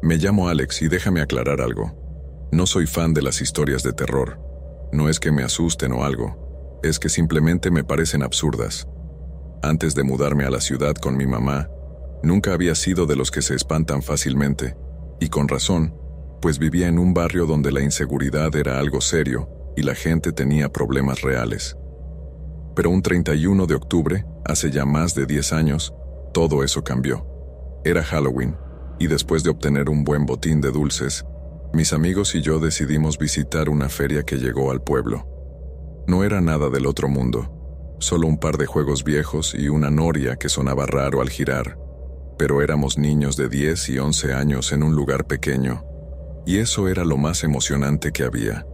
Me llamo Alex y déjame aclarar algo. No soy fan de las historias de terror. No es que me asusten o algo, es que simplemente me parecen absurdas. Antes de mudarme a la ciudad con mi mamá, nunca había sido de los que se espantan fácilmente, y con razón, pues vivía en un barrio donde la inseguridad era algo serio y la gente tenía problemas reales. Pero un 31 de octubre, hace ya más de 10 años, todo eso cambió. Era Halloween, y después de obtener un buen botín de dulces, mis amigos y yo decidimos visitar una feria que llegó al pueblo. No era nada del otro mundo, solo un par de juegos viejos y una noria que sonaba raro al girar, pero éramos niños de 10 y 11 años en un lugar pequeño, y eso era lo más emocionante que había.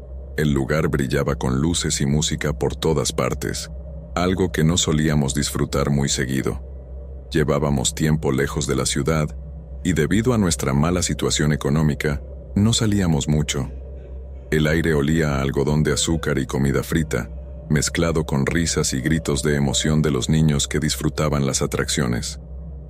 El lugar brillaba con luces y música por todas partes, algo que no solíamos disfrutar muy seguido. Llevábamos tiempo lejos de la ciudad, y debido a nuestra mala situación económica, no salíamos mucho. El aire olía a algodón de azúcar y comida frita, mezclado con risas y gritos de emoción de los niños que disfrutaban las atracciones.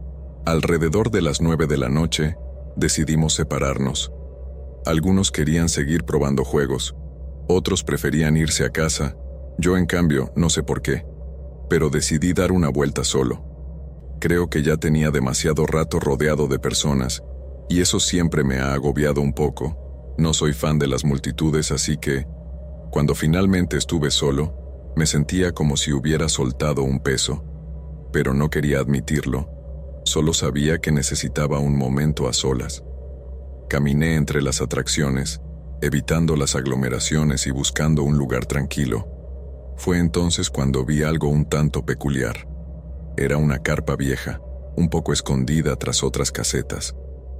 Alrededor de las 9 de la noche, decidimos separarnos. Algunos querían seguir probando juegos, otros preferían irse a casa, yo en cambio, no sé por qué, pero decidí dar una vuelta solo. Creo que ya tenía demasiado rato rodeado de personas, y eso siempre me ha agobiado un poco. No soy fan de las multitudes, así que, cuando finalmente estuve solo, me sentía como si hubiera soltado un peso, pero no quería admitirlo, solo sabía que necesitaba un momento a solas. Caminé entre las atracciones, evitando las aglomeraciones y buscando un lugar tranquilo. Fue entonces cuando vi algo un tanto peculiar. Era una carpa vieja, un poco escondida tras otras casetas.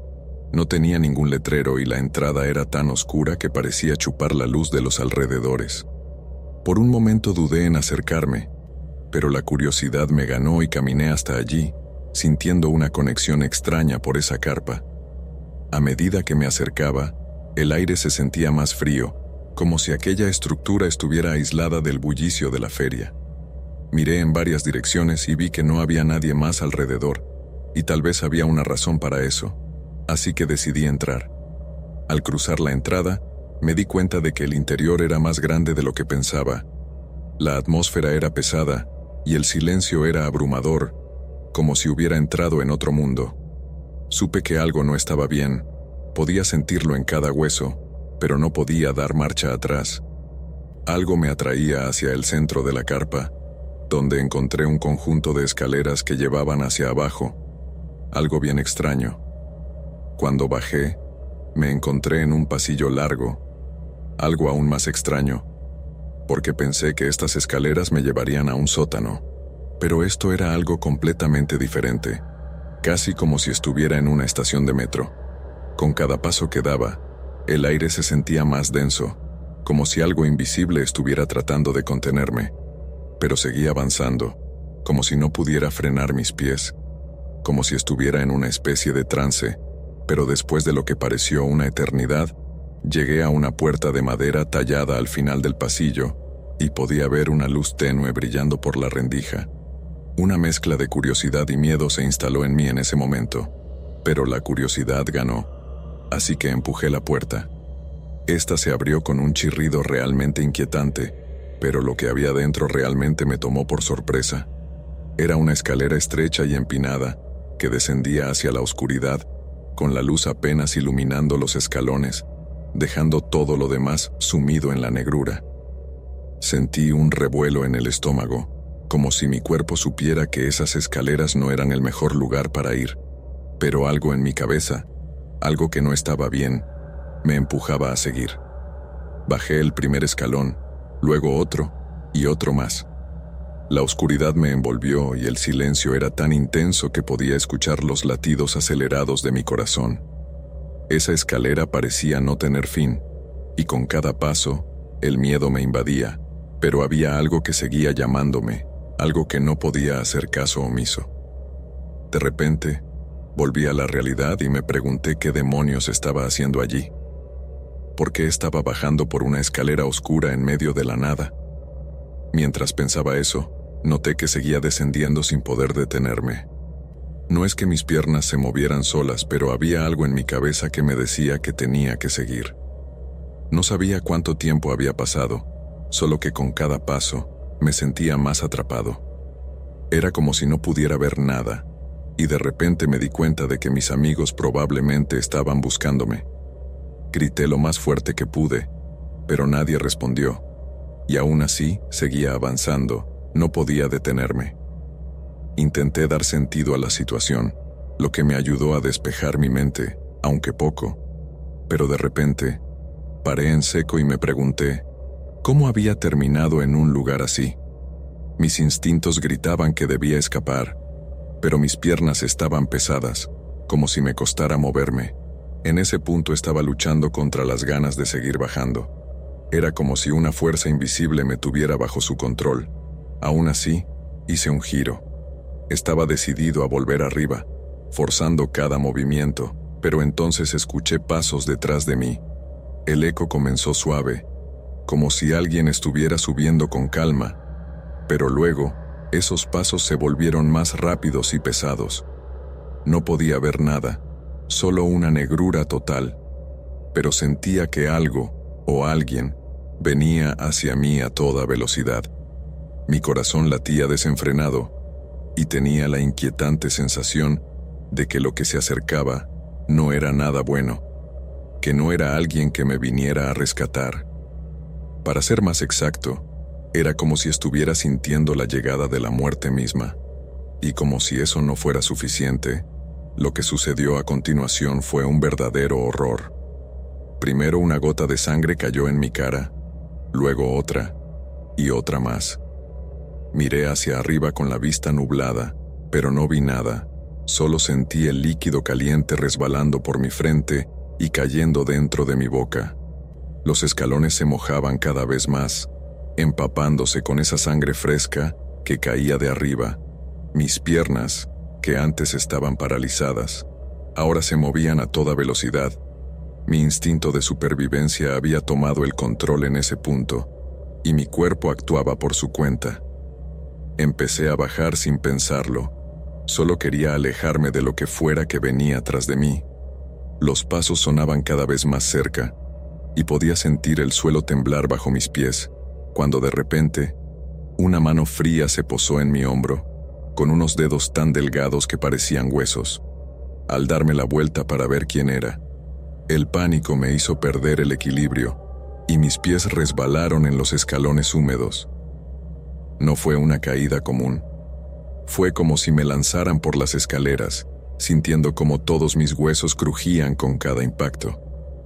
No tenía ningún letrero y la entrada era tan oscura que parecía chupar la luz de los alrededores. Por un momento dudé en acercarme, pero la curiosidad me ganó y caminé hasta allí, sintiendo una conexión extraña por esa carpa. A medida que me acercaba, el aire se sentía más frío, como si aquella estructura estuviera aislada del bullicio de la feria. Miré en varias direcciones y vi que no había nadie más alrededor, y tal vez había una razón para eso, así que decidí entrar. Al cruzar la entrada, me di cuenta de que el interior era más grande de lo que pensaba. La atmósfera era pesada, y el silencio era abrumador, como si hubiera entrado en otro mundo. Supe que algo no estaba bien, podía sentirlo en cada hueso, pero no podía dar marcha atrás. Algo me atraía hacia el centro de la carpa, donde encontré un conjunto de escaleras que llevaban hacia abajo, algo bien extraño. Cuando bajé, me encontré en un pasillo largo, algo aún más extraño, porque pensé que estas escaleras me llevarían a un sótano, pero esto era algo completamente diferente, casi como si estuviera en una estación de metro. Con cada paso que daba, el aire se sentía más denso, como si algo invisible estuviera tratando de contenerme, pero seguía avanzando, como si no pudiera frenar mis pies, como si estuviera en una especie de trance, pero después de lo que pareció una eternidad, llegué a una puerta de madera tallada al final del pasillo y podía ver una luz tenue brillando por la rendija. Una mezcla de curiosidad y miedo se instaló en mí en ese momento, pero la curiosidad ganó, así que empujé la puerta. Esta se abrió con un chirrido realmente inquietante, pero lo que había dentro realmente me tomó por sorpresa. Era una escalera estrecha y empinada que descendía hacia la oscuridad, con la luz apenas iluminando los escalones, dejando todo lo demás sumido en la negrura. Sentí un revuelo en el estómago, como si mi cuerpo supiera que esas escaleras no eran el mejor lugar para ir, pero algo en mi cabeza, algo que no estaba bien, me empujaba a seguir. Bajé el primer escalón, luego otro y otro más. La oscuridad me envolvió y el silencio era tan intenso que podía escuchar los latidos acelerados de mi corazón. Esa escalera parecía no tener fin, y con cada paso, el miedo me invadía, pero había algo que seguía llamándome, algo que no podía hacer caso omiso. De repente, volví a la realidad y me pregunté qué demonios estaba haciendo allí. ¿Por qué estaba bajando por una escalera oscura en medio de la nada? Mientras pensaba eso, noté que seguía descendiendo sin poder detenerme. No es que mis piernas se movieran solas, pero había algo en mi cabeza que me decía que tenía que seguir. No sabía cuánto tiempo había pasado, solo que con cada paso me sentía más atrapado. Era como si no pudiera ver nada, y de repente me di cuenta de que mis amigos probablemente estaban buscándome. Grité lo más fuerte que pude, pero nadie respondió, y aún así seguía avanzando, no podía detenerme. Intenté dar sentido a la situación, lo que me ayudó a despejar mi mente, aunque poco, pero de repente paré en seco y me pregunté, ¿cómo había terminado en un lugar así? Mis instintos gritaban que debía escapar, pero mis piernas estaban pesadas, como si me costara moverme. En ese punto estaba luchando contra las ganas de seguir bajando. Era como si una fuerza invisible me tuviera bajo su control. Aún así, hice un giro. Estaba decidido a volver arriba, forzando cada movimiento, pero entonces escuché pasos detrás de mí. El eco comenzó suave, como si alguien estuviera subiendo con calma, pero luego, esos pasos se volvieron más rápidos y pesados. No podía ver nada, solo una negrura total, pero sentía que algo, o alguien, venía hacia mí a toda velocidad. Mi corazón latía desenfrenado, y tenía la inquietante sensación de que lo que se acercaba no era nada bueno, que no era alguien que me viniera a rescatar. Para ser más exacto, era como si estuviera sintiendo la llegada de la muerte misma, y como si eso no fuera suficiente, lo que sucedió a continuación fue un verdadero horror. Primero una gota de sangre cayó en mi cara, luego otra, y otra más. Miré hacia arriba con la vista nublada, pero no vi nada, solo sentí el líquido caliente resbalando por mi frente y cayendo dentro de mi boca. Los escalones se mojaban cada vez más, empapándose con esa sangre fresca que caía de arriba. Mis piernas, que antes estaban paralizadas, ahora se movían a toda velocidad. Mi instinto de supervivencia había tomado el control en ese punto, y mi cuerpo actuaba por su cuenta. Empecé a bajar sin pensarlo. Solo quería alejarme de lo que fuera que venía tras de mí. Los pasos sonaban cada vez más cerca, y podía sentir el suelo temblar bajo mis pies, cuando de repente, una mano fría se posó en mi hombro, con unos dedos tan delgados que parecían huesos. Al darme la vuelta para ver quién era, el pánico me hizo perder el equilibrio, y mis pies resbalaron en los escalones húmedos. No fue una caída común. Fue como si me lanzaran por las escaleras, sintiendo como todos mis huesos crujían con cada impacto.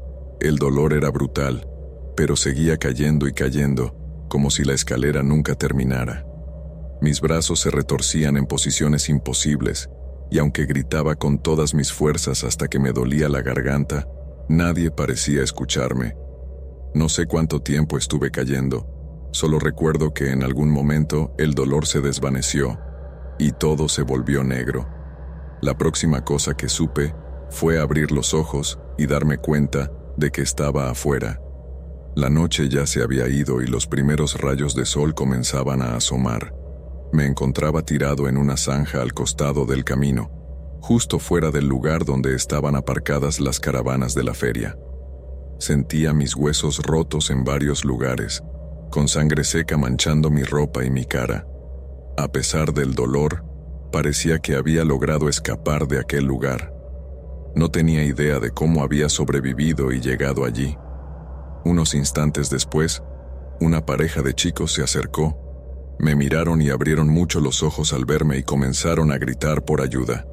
El dolor era brutal, pero seguía cayendo y cayendo, como si la escalera nunca terminara. Mis brazos se retorcían en posiciones imposibles, y aunque gritaba con todas mis fuerzas hasta que me dolía la garganta, nadie parecía escucharme. No sé cuánto tiempo estuve cayendo, solo recuerdo que en algún momento el dolor se desvaneció, y todo se volvió negro. La próxima cosa que supe fue abrir los ojos y darme cuenta de que estaba afuera. La noche ya se había ido y los primeros rayos de sol comenzaban a asomar. Me encontraba tirado en una zanja al costado del camino, justo fuera del lugar donde estaban aparcadas las caravanas de la feria. Sentía mis huesos rotos en varios lugares, con sangre seca manchando mi ropa y mi cara. A pesar del dolor, parecía que había logrado escapar de aquel lugar. No tenía idea de cómo había sobrevivido y llegado allí. Unos instantes después, una pareja de chicos se acercó. Me miraron y abrieron mucho los ojos al verme y comenzaron a gritar por ayuda.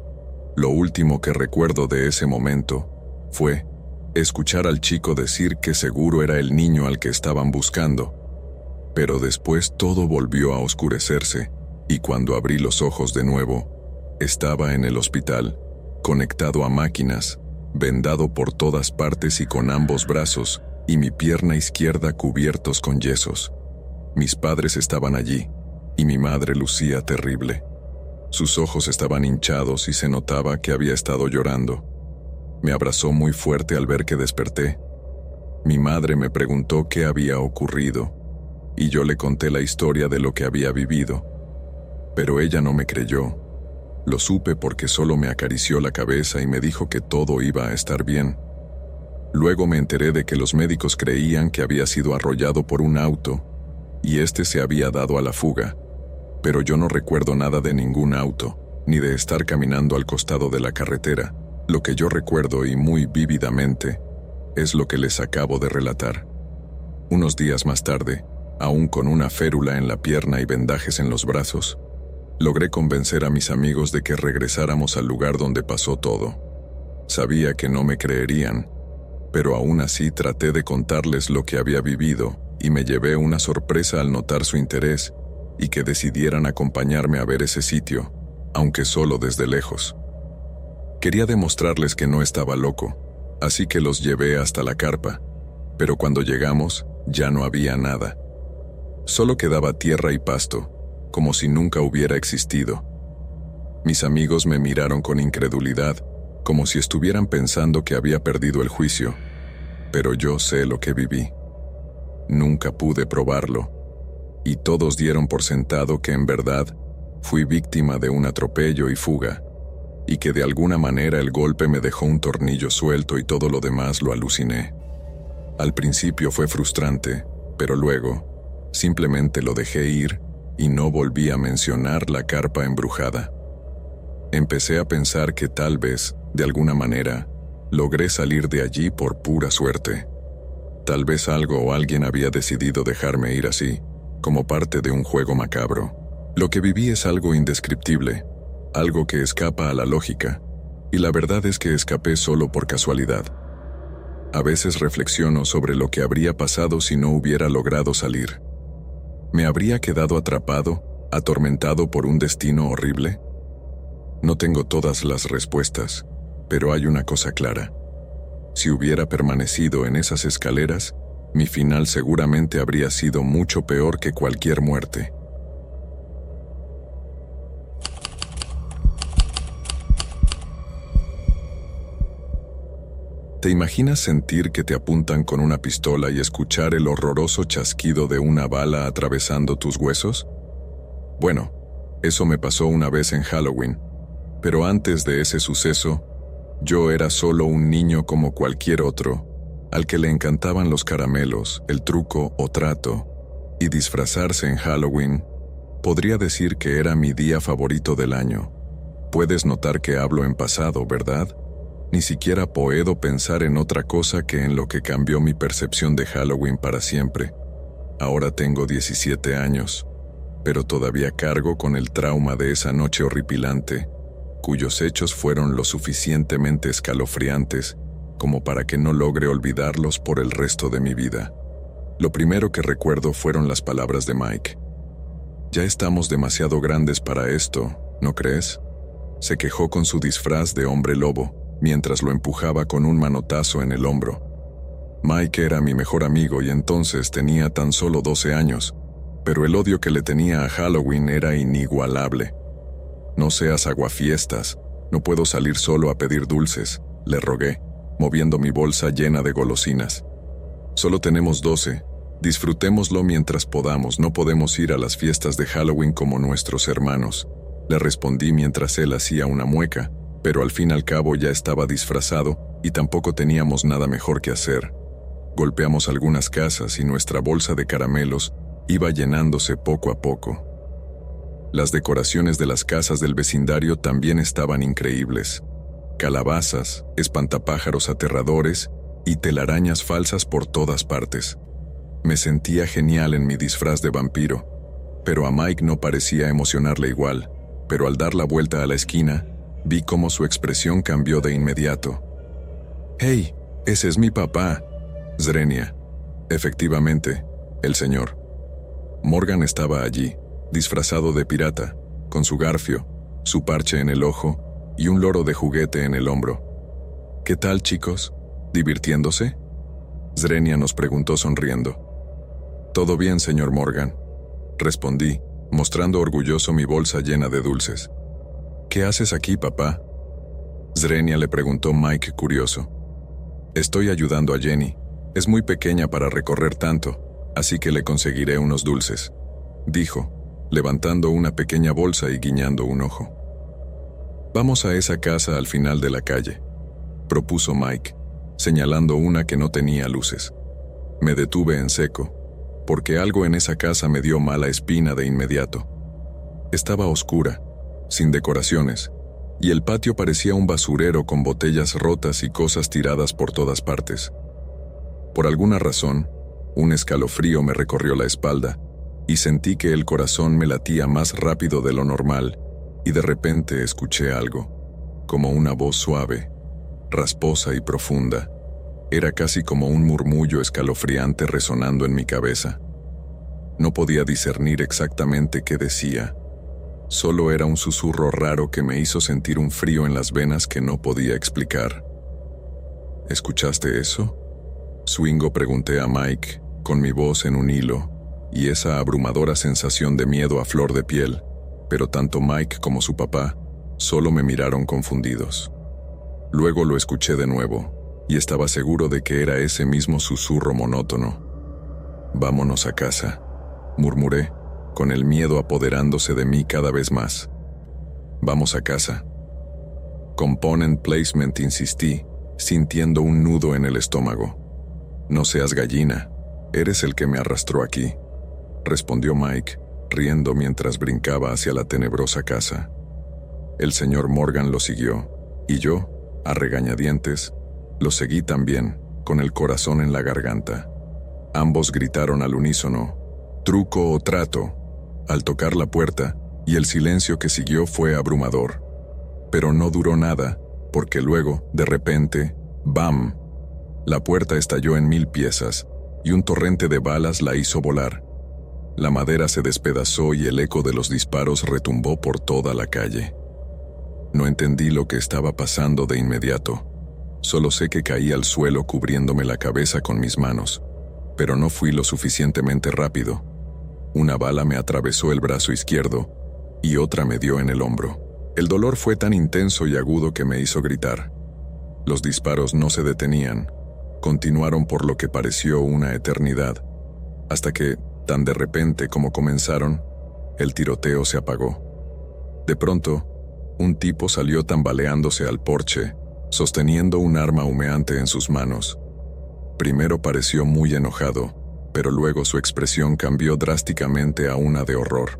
Lo último que recuerdo de ese momento fue escuchar al chico decir que seguro era el niño al que estaban buscando. Pero después todo volvió a oscurecerse, y cuando abrí los ojos de nuevo, estaba en el hospital, conectado a máquinas, vendado por todas partes y con ambos brazos y mi pierna izquierda cubiertos con yesos. Mis padres estaban allí, y mi madre lucía terrible. Sus ojos estaban hinchados y se notaba que había estado llorando. Me abrazó muy fuerte al ver que desperté. Mi madre me preguntó qué había ocurrido, y yo le conté la historia de lo que había vivido. Pero ella no me creyó. Lo supe porque solo me acarició la cabeza y me dijo que todo iba a estar bien. Luego me enteré de que los médicos creían que había sido arrollado por un auto y este se había dado a la fuga, pero yo no recuerdo nada de ningún auto, ni de estar caminando al costado de la carretera. Lo que yo recuerdo, y muy vívidamente, es lo que les acabo de relatar. Unos días más tarde, aún con una férula en la pierna y vendajes en los brazos, logré convencer a mis amigos de que regresáramos al lugar donde pasó todo. Sabía que no me creerían, pero aún así traté de contarles lo que había vivido y me llevé una sorpresa al notar su interés y que decidieran acompañarme a ver ese sitio, aunque solo desde lejos. Quería demostrarles que no estaba loco, así que los llevé hasta la carpa, pero cuando llegamos ya no había nada. Solo quedaba tierra y pasto, como si nunca hubiera existido. Mis amigos me miraron con incredulidad, como si estuvieran pensando que había perdido el juicio, pero yo sé lo que viví. Nunca pude probarlo, y todos dieron por sentado que en verdad fui víctima de un atropello y fuga, y que de alguna manera el golpe me dejó un tornillo suelto y todo lo demás lo aluciné. Al principio fue frustrante, pero luego simplemente lo dejé ir y no volví a mencionar la carpa embrujada. Empecé a pensar que tal vez, de alguna manera, logré salir de allí por pura suerte. Tal vez algo o alguien había decidido dejarme ir así, como parte de un juego macabro. Lo que viví es algo indescriptible, algo que escapa a la lógica, y la verdad es que escapé solo por casualidad. A veces reflexiono sobre lo que habría pasado si no hubiera logrado salir. ¿Me habría quedado atrapado, atormentado por un destino horrible? No tengo todas las respuestas, pero hay una cosa clara. Si hubiera permanecido en esas escaleras, mi final seguramente habría sido mucho peor que cualquier muerte. ¿Te imaginas sentir que te apuntan con una pistola y escuchar el horroroso chasquido de una bala atravesando tus huesos? Bueno, eso me pasó una vez en Halloween, pero antes de ese suceso, yo era solo un niño como cualquier otro, al que le encantaban los caramelos, el truco o trato, y disfrazarse en Halloween, podría decir que era mi día favorito del año. Puedes notar que hablo en pasado, ¿verdad? Ni siquiera puedo pensar en otra cosa que en lo que cambió mi percepción de Halloween para siempre. Ahora tengo 17 años, pero todavía cargo con el trauma de esa noche horripilante, cuyos hechos fueron lo suficientemente escalofriantes como para que no logre olvidarlos por el resto de mi vida. Lo primero que recuerdo fueron las palabras de Mike. «Ya estamos demasiado grandes para esto, ¿no crees?», se quejó con su disfraz de hombre lobo, mientras lo empujaba con un manotazo en el hombro. Mike era mi mejor amigo y entonces tenía tan solo 12 años, pero el odio que le tenía a Halloween era inigualable. «No seas aguafiestas, no puedo salir solo a pedir dulces», le rogué, moviendo mi bolsa llena de golosinas. «Solo tenemos 12, disfrutémoslo mientras podamos, no podemos ir a las fiestas de Halloween como nuestros hermanos», le respondí mientras él hacía una mueca, pero al fin y al cabo ya estaba disfrazado y tampoco teníamos nada mejor que hacer. Golpeamos algunas casas y nuestra bolsa de caramelos iba llenándose poco a poco. Las decoraciones de las casas del vecindario también estaban increíbles. Calabazas, espantapájaros aterradores y telarañas falsas por todas partes. Me sentía genial en mi disfraz de vampiro, pero a Mike no parecía emocionarle igual, pero al dar la vuelta a la esquina, vi cómo su expresión cambió de inmediato. «¡Hey! Ese es mi papá, Zrenia». Efectivamente, el señor. Morgan estaba allí, disfrazado de pirata, con su garfio, su parche en el ojo y un loro de juguete en el hombro. «¿Qué tal, chicos? ¿Divirtiéndose?», Zrenia nos preguntó sonriendo. «Todo bien, señor Morgan», respondí, mostrando orgulloso mi bolsa llena de dulces. «¿Qué haces aquí, papá?», Zrenia le preguntó Mike curioso. «Estoy ayudando a Jenny. Es muy pequeña para recorrer tanto, así que le conseguiré unos dulces», dijo, levantando una pequeña bolsa y guiñando un ojo. Vamos a esa casa al final de la calle, propuso Mike, señalando una que no tenía luces. Me detuve en seco, porque algo en esa casa me dio mala espina de inmediato. Estaba oscura, sin decoraciones, y el patio parecía un basurero con botellas rotas y cosas tiradas por todas partes. Por alguna razón, un escalofrío me recorrió la espalda, y sentí que el corazón me latía más rápido de lo normal, y de repente escuché algo, como una voz suave, rasposa y profunda. Era casi como un murmullo escalofriante resonando en mi cabeza. No podía discernir exactamente qué decía. Solo era un susurro raro que me hizo sentir un frío en las venas que no podía explicar. ¿Escuchaste eso?, Swingo, pregunté a Mike, con mi voz en un hilo, y esa abrumadora sensación de miedo a flor de piel, pero tanto Mike como su papá solo me miraron confundidos. Luego lo escuché de nuevo, y estaba seguro de que era ese mismo susurro monótono. «Vámonos a casa», murmuré, con el miedo apoderándose de mí cada vez más. «Vamos a casa». «Component placement», insistí, sintiendo un nudo en el estómago. «No seas gallina, eres el que me arrastró aquí», respondió Mike, riendo mientras brincaba hacia la tenebrosa casa. El señor Morgan lo siguió, y yo, a regañadientes, lo seguí también, con el corazón en la garganta. Ambos gritaron al unísono, «¡Truco o trato!», al tocar la puerta, y el silencio que siguió fue abrumador. Pero no duró nada, porque luego, de repente, ¡bam!, la puerta estalló en 1000 piezas, y un torrente de balas la hizo volar. La madera se despedazó y el eco de los disparos retumbó por toda la calle. No entendí lo que estaba pasando de inmediato. Solo sé que caí al suelo cubriéndome la cabeza con mis manos, pero no fui lo suficientemente rápido. Una bala me atravesó el brazo izquierdo y otra me dio en el hombro. El dolor fue tan intenso y agudo que me hizo gritar. Los disparos no se detenían. Continuaron por lo que pareció una eternidad, hasta que, tan de repente como comenzaron, el tiroteo se apagó. De pronto, un tipo salió tambaleándose al porche, sosteniendo un arma humeante en sus manos. Primero pareció muy enojado, pero luego su expresión cambió drásticamente a una de horror.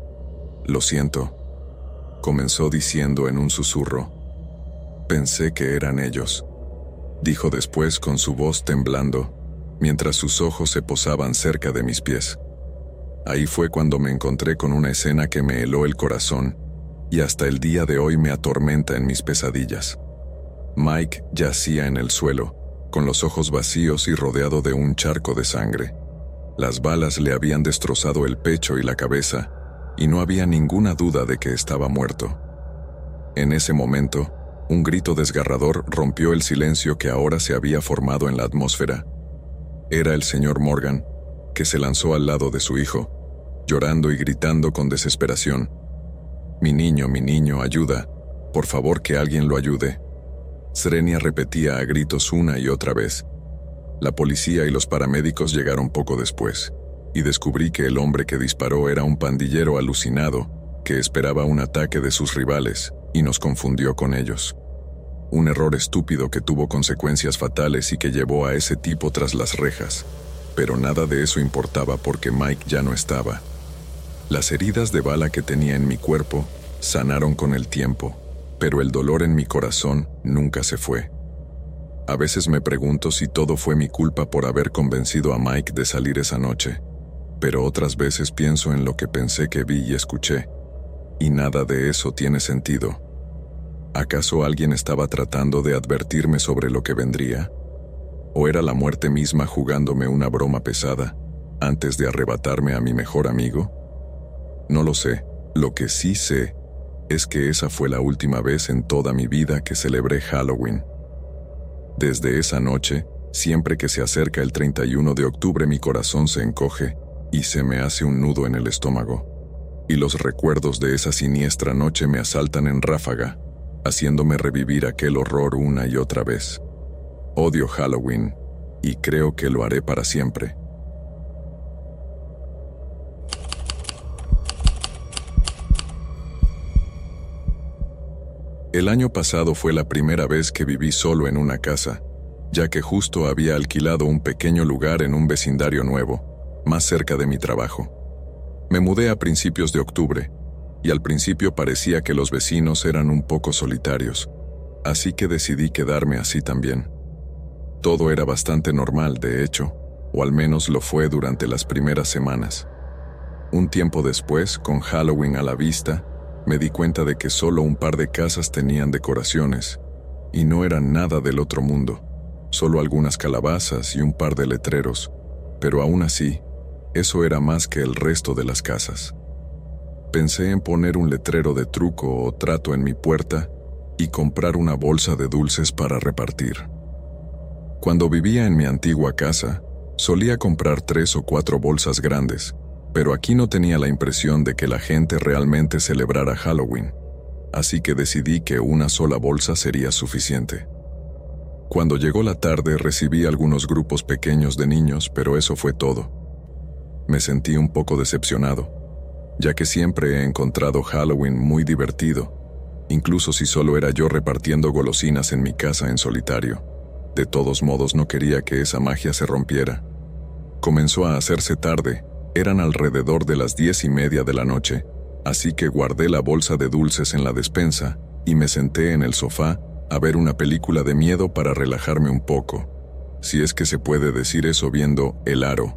«Lo siento», comenzó diciendo en un susurro. «Pensé que eran ellos», dijo después con su voz temblando, mientras sus ojos se posaban cerca de mis pies. Ahí fue cuando me encontré con una escena que me heló el corazón y hasta el día de hoy me atormenta en mis pesadillas. Mike yacía en el suelo, con los ojos vacíos y rodeado de un charco de sangre. Las balas le habían destrozado el pecho y la cabeza, y no había ninguna duda de que estaba muerto. En ese momento, un grito desgarrador rompió el silencio que ahora se había formado en la atmósfera. Era el señor Morgan, que se lanzó al lado de su hijo, llorando y gritando con desesperación. mi niño, ayuda. Por favor, que alguien lo ayude». Srenia repetía a gritos una y otra vez. La policía y los paramédicos llegaron poco después, y descubrí que el hombre que disparó era un pandillero alucinado que esperaba un ataque de sus rivales y nos confundió con ellos. Un error estúpido que tuvo consecuencias fatales y que llevó a ese tipo tras las rejas. Pero nada de eso importaba porque Mike ya no estaba. Las heridas de bala que tenía en mi cuerpo sanaron con el tiempo, pero el dolor en mi corazón nunca se fue. A veces me pregunto si todo fue mi culpa por haber convencido a Mike de salir esa noche, pero otras veces pienso en lo que pensé que vi y escuché, y nada de eso tiene sentido. ¿Acaso alguien estaba tratando de advertirme sobre lo que vendría? ¿O era la muerte misma jugándome una broma pesada antes de arrebatarme a mi mejor amigo? No lo sé. Lo que sí sé es que esa fue la última vez en toda mi vida que celebré Halloween. Desde esa noche, siempre que se acerca el 31 de octubre mi corazón se encoge y se me hace un nudo en el estómago. Y los recuerdos de esa siniestra noche me asaltan en ráfaga, haciéndome revivir aquel horror una y otra vez. Odio Halloween, y creo que lo haré para siempre. El año pasado fue la primera vez que viví solo en una casa, ya que justo había alquilado un pequeño lugar en un vecindario nuevo, más cerca de mi trabajo. Me mudé a principios de octubre, y al principio parecía que los vecinos eran un poco solitarios, así que decidí quedarme así también. Todo era bastante normal, de hecho, o al menos lo fue durante las primeras semanas. Un tiempo después, con Halloween a la vista, me di cuenta de que solo un par de casas tenían decoraciones, y no eran nada del otro mundo, solo algunas calabazas y un par de letreros, pero aún así, eso era más que el resto de las casas. Pensé en poner un letrero de truco o trato en mi puerta y comprar una bolsa de dulces para repartir. Cuando vivía en mi antigua casa, solía comprar 3 o 4 bolsas grandes, pero aquí no tenía la impresión de que la gente realmente celebrara Halloween, así que decidí que una sola bolsa sería suficiente. Cuando llegó la tarde recibí algunos grupos pequeños de niños, pero eso fue todo. Me sentí un poco decepcionado, ya que siempre he encontrado Halloween muy divertido, incluso si solo era yo repartiendo golosinas en mi casa en solitario. De todos modos no quería que esa magia se rompiera. Comenzó a hacerse tarde, eran alrededor de las 10:30 de la noche, así que guardé la bolsa de dulces en la despensa y me senté en el sofá a ver una película de miedo para relajarme un poco, si es que se puede decir eso viendo El Aro.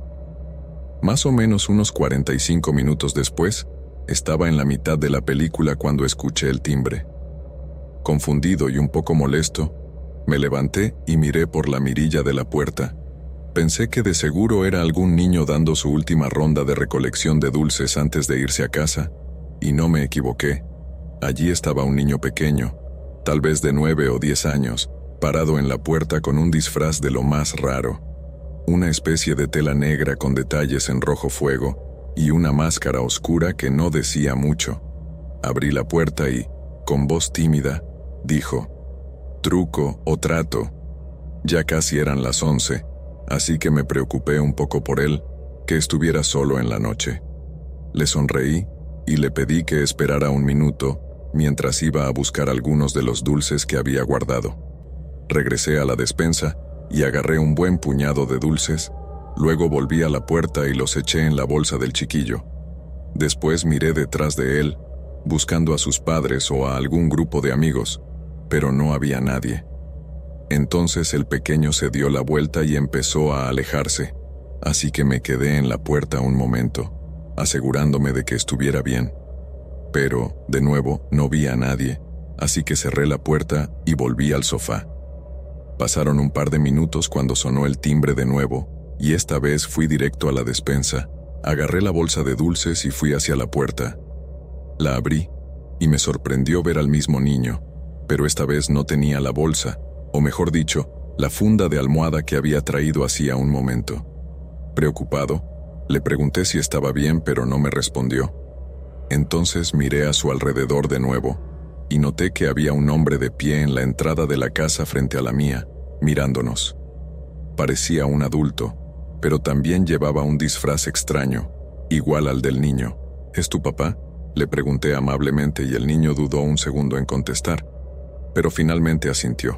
Más o menos unos 45 minutos después, estaba en la mitad de la película cuando escuché el timbre. Confundido y un poco molesto, me levanté y miré por la mirilla de la puerta. Pensé que de seguro era algún niño dando su última ronda de recolección de dulces antes de irse a casa, y no me equivoqué. Allí estaba un niño pequeño, tal vez de 9 o 10 años, parado en la puerta con un disfraz de lo más raro. Una especie de tela negra con detalles en rojo fuego y una máscara oscura que no decía mucho. Abrí la puerta y, con voz tímida, dijo: «Truco o trato». Ya casi eran las 11, así que me preocupé un poco por él, que estuviera solo en la noche. Le sonreí y le pedí que esperara un minuto mientras iba a buscar algunos de los dulces que había guardado. Regresé a la despensa y agarré un buen puñado de dulces, luego volví a la puerta y los eché en la bolsa del chiquillo. Después miré detrás de él, buscando a sus padres o a algún grupo de amigos, pero no había nadie. Entonces el pequeño se dio la vuelta y empezó a alejarse, así que me quedé en la puerta un momento, asegurándome de que estuviera bien. Pero, de nuevo, no vi a nadie, así que cerré la puerta y volví al sofá. Pasaron un par de minutos cuando sonó el timbre de nuevo, y esta vez fui directo a la despensa, agarré la bolsa de dulces y fui hacia la puerta. La abrí, y me sorprendió ver al mismo niño, pero esta vez no tenía la bolsa, o mejor dicho, la funda de almohada que había traído hacía un momento. Preocupado, le pregunté si estaba bien, pero no me respondió. Entonces miré a su alrededor de nuevo, y noté que había un hombre de pie en la entrada de la casa frente a la mía, mirándonos. Parecía un adulto, pero también llevaba un disfraz extraño, igual al del niño. ¿Es tu papá?, le pregunté amablemente y el niño dudó un segundo en contestar, pero finalmente asintió.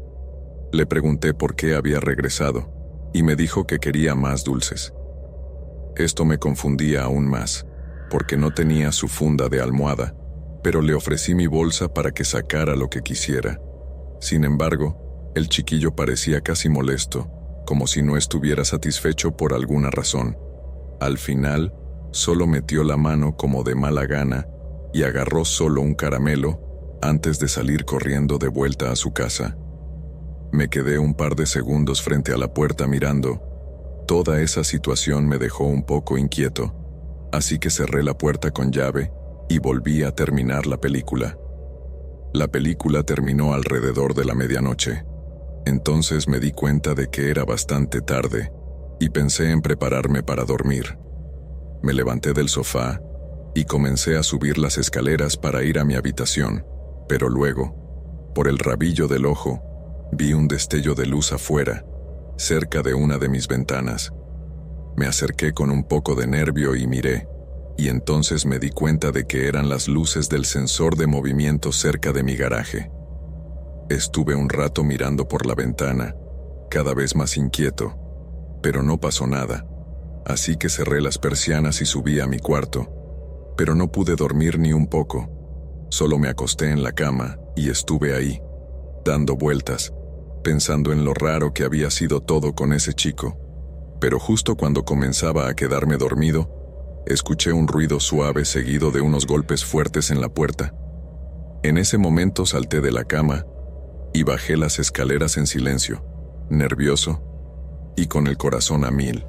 Le pregunté por qué había regresado, y me dijo que quería más dulces. Esto me confundía aún más, porque no tenía su funda de almohada, pero le ofrecí mi bolsa para que sacara lo que quisiera. Sin embargo, el chiquillo parecía casi molesto, como si no estuviera satisfecho por alguna razón. Al final, solo metió la mano como de mala gana y agarró solo un caramelo antes de salir corriendo de vuelta a su casa. Me quedé un par de segundos frente a la puerta mirando. Toda esa situación me dejó un poco inquieto, así que cerré la puerta con llave y volví a terminar la película. La película terminó alrededor de la medianoche. Entonces me di cuenta de que era bastante tarde y pensé en prepararme para dormir. Me levanté del sofá y comencé a subir las escaleras para ir a mi habitación, pero luego, por el rabillo del ojo, vi un destello de luz afuera, cerca de una de mis ventanas. Me acerqué con un poco de nervio y miré, y entonces me di cuenta de que eran las luces del sensor de movimiento cerca de mi garaje. Estuve un rato mirando por la ventana, cada vez más inquieto, pero no pasó nada, así que cerré las persianas y subí a mi cuarto, pero no pude dormir ni un poco. Solo me acosté en la cama y estuve ahí, dando vueltas, pensando en lo raro que había sido todo con ese chico. Pero justo cuando comenzaba a quedarme dormido, escuché un ruido suave seguido de unos golpes fuertes en la puerta. En ese momento salté de la cama y bajé las escaleras en silencio, nervioso y con el corazón a mil.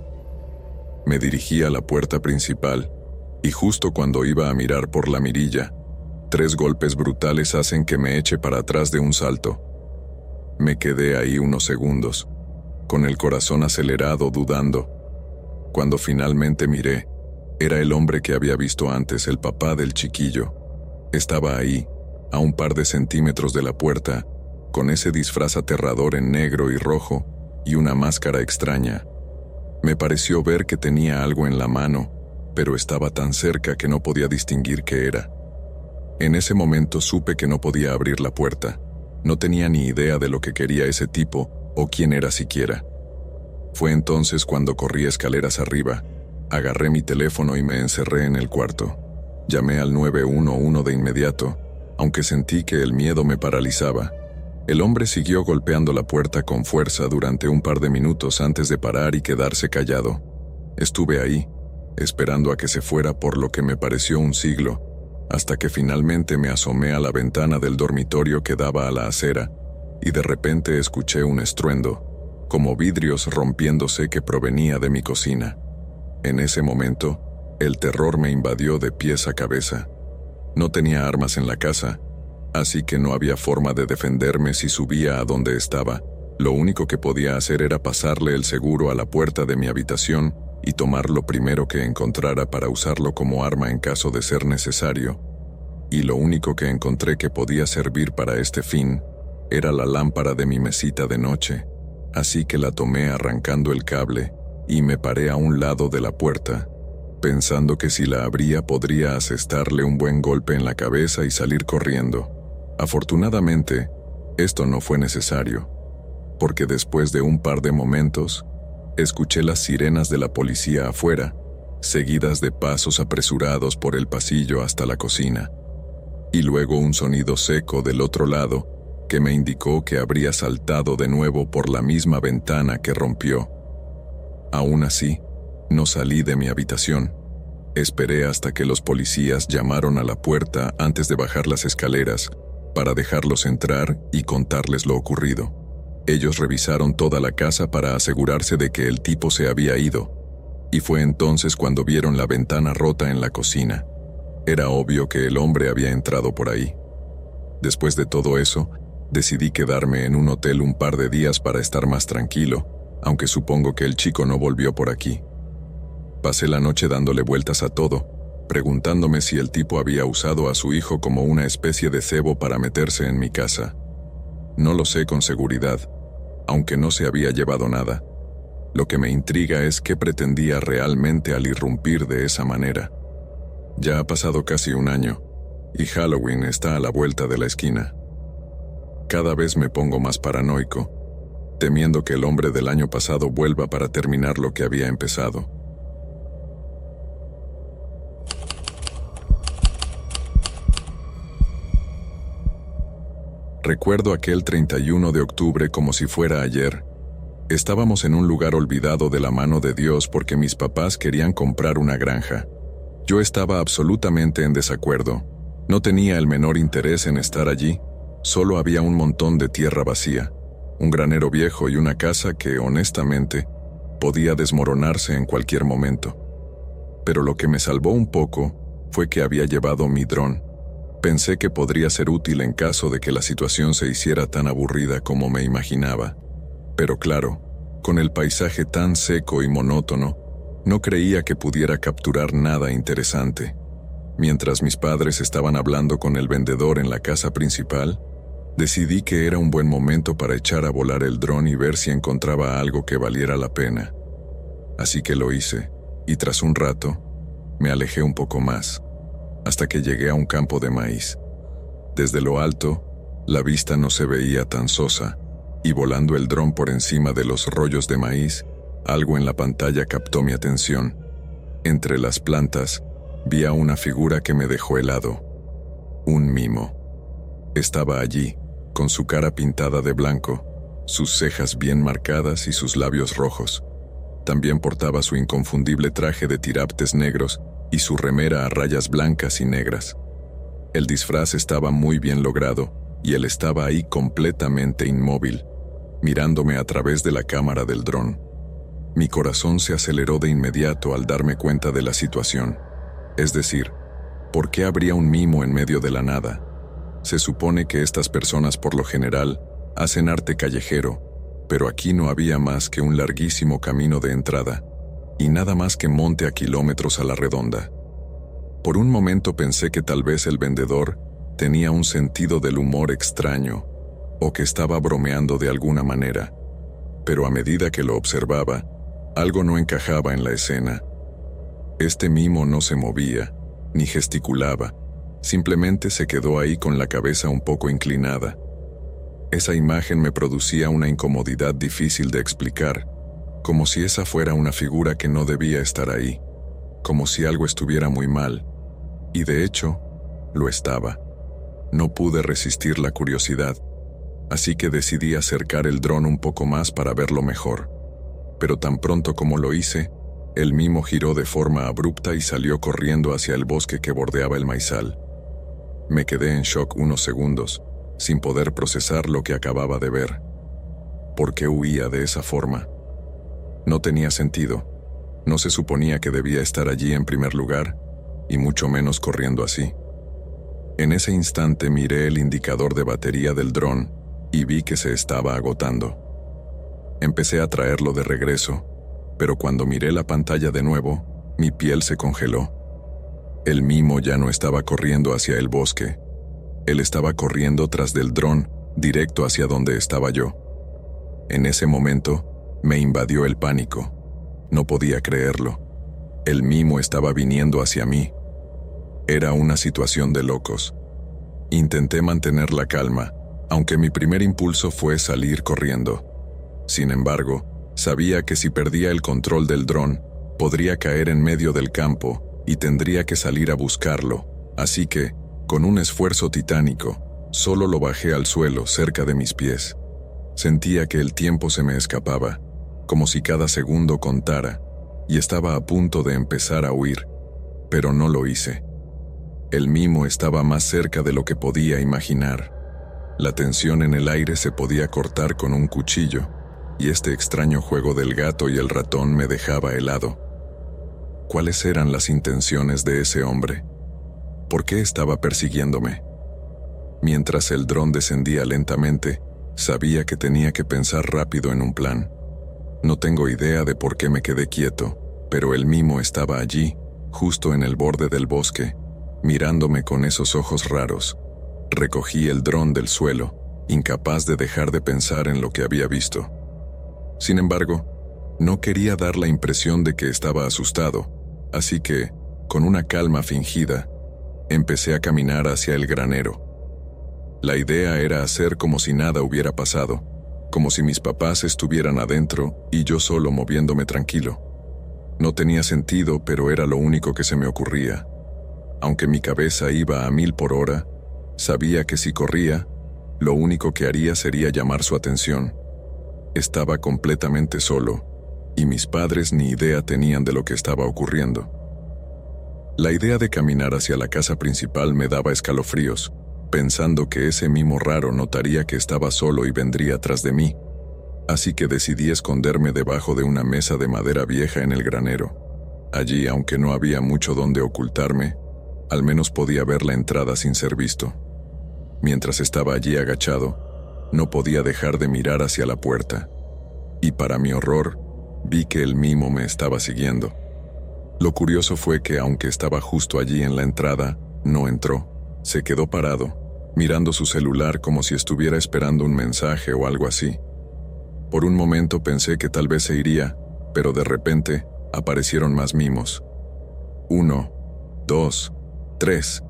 Me dirigí a la puerta principal y justo cuando iba a mirar por la mirilla, 3 golpes brutales hacen que me eche para atrás de un salto. Me quedé ahí unos segundos, con el corazón acelerado, dudando. Cuando finalmente miré, era el hombre que había visto antes, el papá del chiquillo. Estaba ahí, a un par de centímetros de la puerta, con ese disfraz aterrador en negro y rojo y una máscara extraña. Me pareció ver que tenía algo en la mano, pero estaba tan cerca que no podía distinguir qué era. En ese momento supe que no podía abrir la puerta. No tenía ni idea de lo que quería ese tipo o quién era siquiera. Fue entonces cuando corrí escaleras arriba, agarré mi teléfono y me encerré en el cuarto. Llamé al 911 de inmediato, aunque sentí que el miedo me paralizaba. El hombre siguió golpeando la puerta con fuerza durante un par de minutos antes de parar y quedarse callado. Estuve ahí, esperando a que se fuera por lo que me pareció un siglo, hasta que finalmente me asomé a la ventana del dormitorio que daba a la acera, y de repente escuché un estruendo, como vidrios rompiéndose que provenía de mi cocina. En ese momento, el terror me invadió de pies a cabeza. No tenía armas en la casa, así que no había forma de defenderme si subía a donde estaba. Lo único que podía hacer era pasarle el seguro a la puerta de mi habitación y tomar lo primero que encontrara para usarlo como arma en caso de ser necesario. Y lo único que encontré que podía servir para este fin era la lámpara de mi mesita de noche, así que la tomé arrancando el cable y me paré a un lado de la puerta, pensando que si la abría podría asestarle un buen golpe en la cabeza y salir corriendo. Afortunadamente, esto no fue necesario, porque después de un par de momentos, escuché las sirenas de la policía afuera, seguidas de pasos apresurados por el pasillo hasta la cocina, y luego un sonido seco del otro lado que me indicó que habría saltado de nuevo por la misma ventana que rompió. Aún así, no salí de mi habitación. Esperé hasta que los policías llamaron a la puerta antes de bajar las escaleras para dejarlos entrar y contarles lo ocurrido. Ellos revisaron toda la casa para asegurarse de que el tipo se había ido, y fue entonces cuando vieron la ventana rota en la cocina. Era obvio que el hombre había entrado por ahí. Después de todo eso, decidí quedarme en un hotel un par de días para estar más tranquilo, aunque supongo que el chico no volvió por aquí. Pasé la noche dándole vueltas a todo, preguntándome si el tipo había usado a su hijo como una especie de cebo para meterse en mi casa. No lo sé con seguridad, aunque no se había llevado nada. Lo que me intriga es qué pretendía realmente al irrumpir de esa manera. Ya ha pasado casi un año, y Halloween está a la vuelta de la esquina. Cada vez me pongo más paranoico, temiendo que el hombre del año pasado vuelva para terminar lo que había empezado. Recuerdo aquel 31 de octubre como si fuera ayer. Estábamos en un lugar olvidado de la mano de Dios porque mis papás querían comprar una granja. Yo estaba absolutamente en desacuerdo. No tenía el menor interés en estar allí. Solo había un montón de tierra vacía, un granero viejo y una casa que, honestamente, podía desmoronarse en cualquier momento. Pero lo que me salvó un poco fue que había llevado mi dron. Pensé que podría ser útil en caso de que la situación se hiciera tan aburrida como me imaginaba. Pero claro, con el paisaje tan seco y monótono, no creía que pudiera capturar nada interesante. Mientras mis padres estaban hablando con el vendedor en la casa principal, decidí que era un buen momento para echar a volar el dron y ver si encontraba algo que valiera la pena. Así que lo hice, y tras un rato, Me alejé un poco más, hasta que llegué a un campo de maíz. Desde lo alto, la vista no se veía tan sosa, y volando el dron por encima de los rollos de maíz, algo en la pantalla captó mi atención. Entre las plantas, vi a una figura que me dejó helado. Un mimo. Estaba allí, con su cara pintada de blanco, sus cejas bien marcadas y sus labios rojos. También portaba su inconfundible traje de tiraptes negros y su remera a rayas blancas y negras. El disfraz estaba muy bien logrado y él estaba ahí completamente inmóvil, mirándome a través de la cámara del dron. Mi corazón se aceleró de inmediato al darme cuenta de la situación. Es decir, ¿por qué habría un mimo en medio de la nada? Se supone que estas personas por lo general hacen arte callejero, pero aquí no había más que un larguísimo camino de entrada, y nada más que monte a kilómetros a la redonda. Por un momento pensé que tal vez el vendedor tenía un sentido del humor extraño, o que estaba bromeando de alguna manera, pero a medida que lo observaba, algo no encajaba en la escena. Este mimo no se movía, ni gesticulaba, simplemente se quedó ahí con la cabeza un poco inclinada. Esa imagen me producía una incomodidad difícil de explicar, como si esa fuera una figura que no debía estar ahí, como si algo estuviera muy mal, y de hecho, lo estaba. No pude resistir la curiosidad, así que decidí acercar el dron un poco más para verlo mejor. Pero tan pronto como lo hice, el mimo giró de forma abrupta y salió corriendo hacia el bosque que bordeaba el maizal. Me quedé en shock unos segundos, sin poder procesar lo que acababa de ver. ¿Por qué huía de esa forma? No tenía sentido. No se suponía que debía estar allí en primer lugar, y mucho menos corriendo así. En ese instante miré el indicador de batería del dron y vi que se estaba agotando. Empecé a traerlo de regreso, pero cuando miré la pantalla de nuevo, mi piel se congeló. El mimo ya no estaba corriendo hacia el bosque. Él estaba corriendo tras del dron, directo hacia donde estaba yo. En ese momento, me invadió el pánico. No podía creerlo. El mimo estaba viniendo hacia mí. Era una situación de locos. Intenté mantener la calma, aunque mi primer impulso fue salir corriendo. Sin embargo, sabía que si perdía el control del dron, podría caer en medio del campo y tendría que salir a buscarlo, así que, con un esfuerzo titánico, solo lo bajé al suelo cerca de mis pies. Sentía que el tiempo se me escapaba, como si cada segundo contara, y estaba a punto de empezar a huir, pero no lo hice. El mimo estaba más cerca de lo que podía imaginar. La tensión en el aire se podía cortar con un cuchillo, y este extraño juego del gato y el ratón me dejaba helado. ¿Cuáles eran las intenciones de ese hombre? ¿Por qué estaba persiguiéndome? Mientras el dron descendía lentamente, sabía que tenía que pensar rápido en un plan. No tengo idea de por qué me quedé quieto, pero el mimo estaba allí, justo en el borde del bosque, mirándome con esos ojos raros. Recogí el dron del suelo, incapaz de dejar de pensar en lo que había visto. Sin embargo, no quería dar la impresión de que estaba asustado, así que, con una calma fingida, empecé a caminar hacia el granero. La idea era hacer como si nada hubiera pasado, como si mis papás estuvieran adentro y yo solo moviéndome tranquilo. No tenía sentido, pero era lo único que se me ocurría. Aunque mi cabeza iba a 1000 por hora, sabía que si corría, lo único que haría sería llamar su atención. Estaba completamente solo, y mis padres ni idea tenían de lo que estaba ocurriendo. La idea de caminar hacia la casa principal me daba escalofríos, pensando que ese mimo raro notaría que estaba solo y vendría tras de mí. Así que decidí esconderme debajo de una mesa de madera vieja en el granero. Allí, aunque no había mucho donde ocultarme, al menos podía ver la entrada sin ser visto. Mientras estaba allí agachado, no podía dejar de mirar hacia la puerta, y para mi horror, vi que el mimo me estaba siguiendo. Lo curioso fue que, aunque estaba justo allí en la entrada, no entró. Se quedó parado, mirando su celular como si estuviera esperando un mensaje o algo así. Por un momento pensé que tal vez se iría, pero de repente aparecieron más mimos. Uno, 2, 3.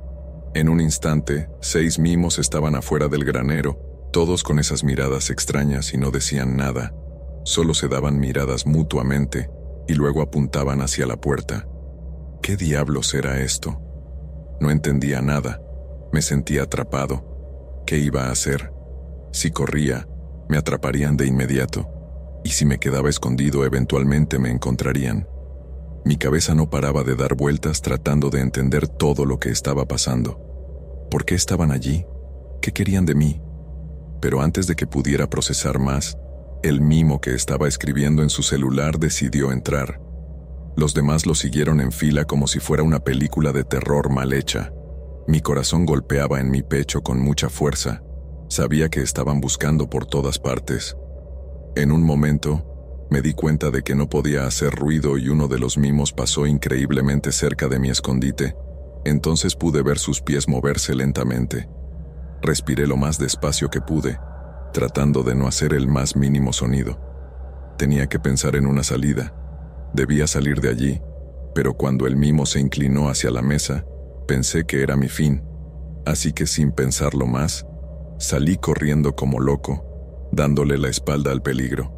En un instante, 6 mimos estaban afuera del granero, todos con esas miradas extrañas y no decían nada. Solo se daban miradas mutuamente y luego apuntaban hacia la puerta. ¿Qué diablos era esto? No entendía nada. Me sentía atrapado. ¿Qué iba a hacer? Si corría, me atraparían de inmediato. Y si me quedaba escondido, eventualmente me encontrarían. Mi cabeza no paraba de dar vueltas tratando de entender todo lo que estaba pasando. ¿Por qué estaban allí? ¿Qué querían de mí? Pero antes de que pudiera procesar más, el mimo que estaba escribiendo en su celular decidió entrar. Los demás lo siguieron en fila como si fuera una película de terror mal hecha. Mi corazón golpeaba en mi pecho con mucha fuerza. Sabía que estaban buscando por todas partes. En un momento, me di cuenta de que no podía hacer ruido y uno de los mimos pasó increíblemente cerca de mi escondite. Entonces pude ver sus pies moverse lentamente. Respiré lo más despacio que pude, tratando de no hacer el más mínimo sonido. Tenía que pensar en una salida. Debía salir de allí, pero cuando el mimo se inclinó hacia la mesa, pensé que era mi fin. Así que sin pensarlo más, salí corriendo como loco, dándole la espalda al peligro.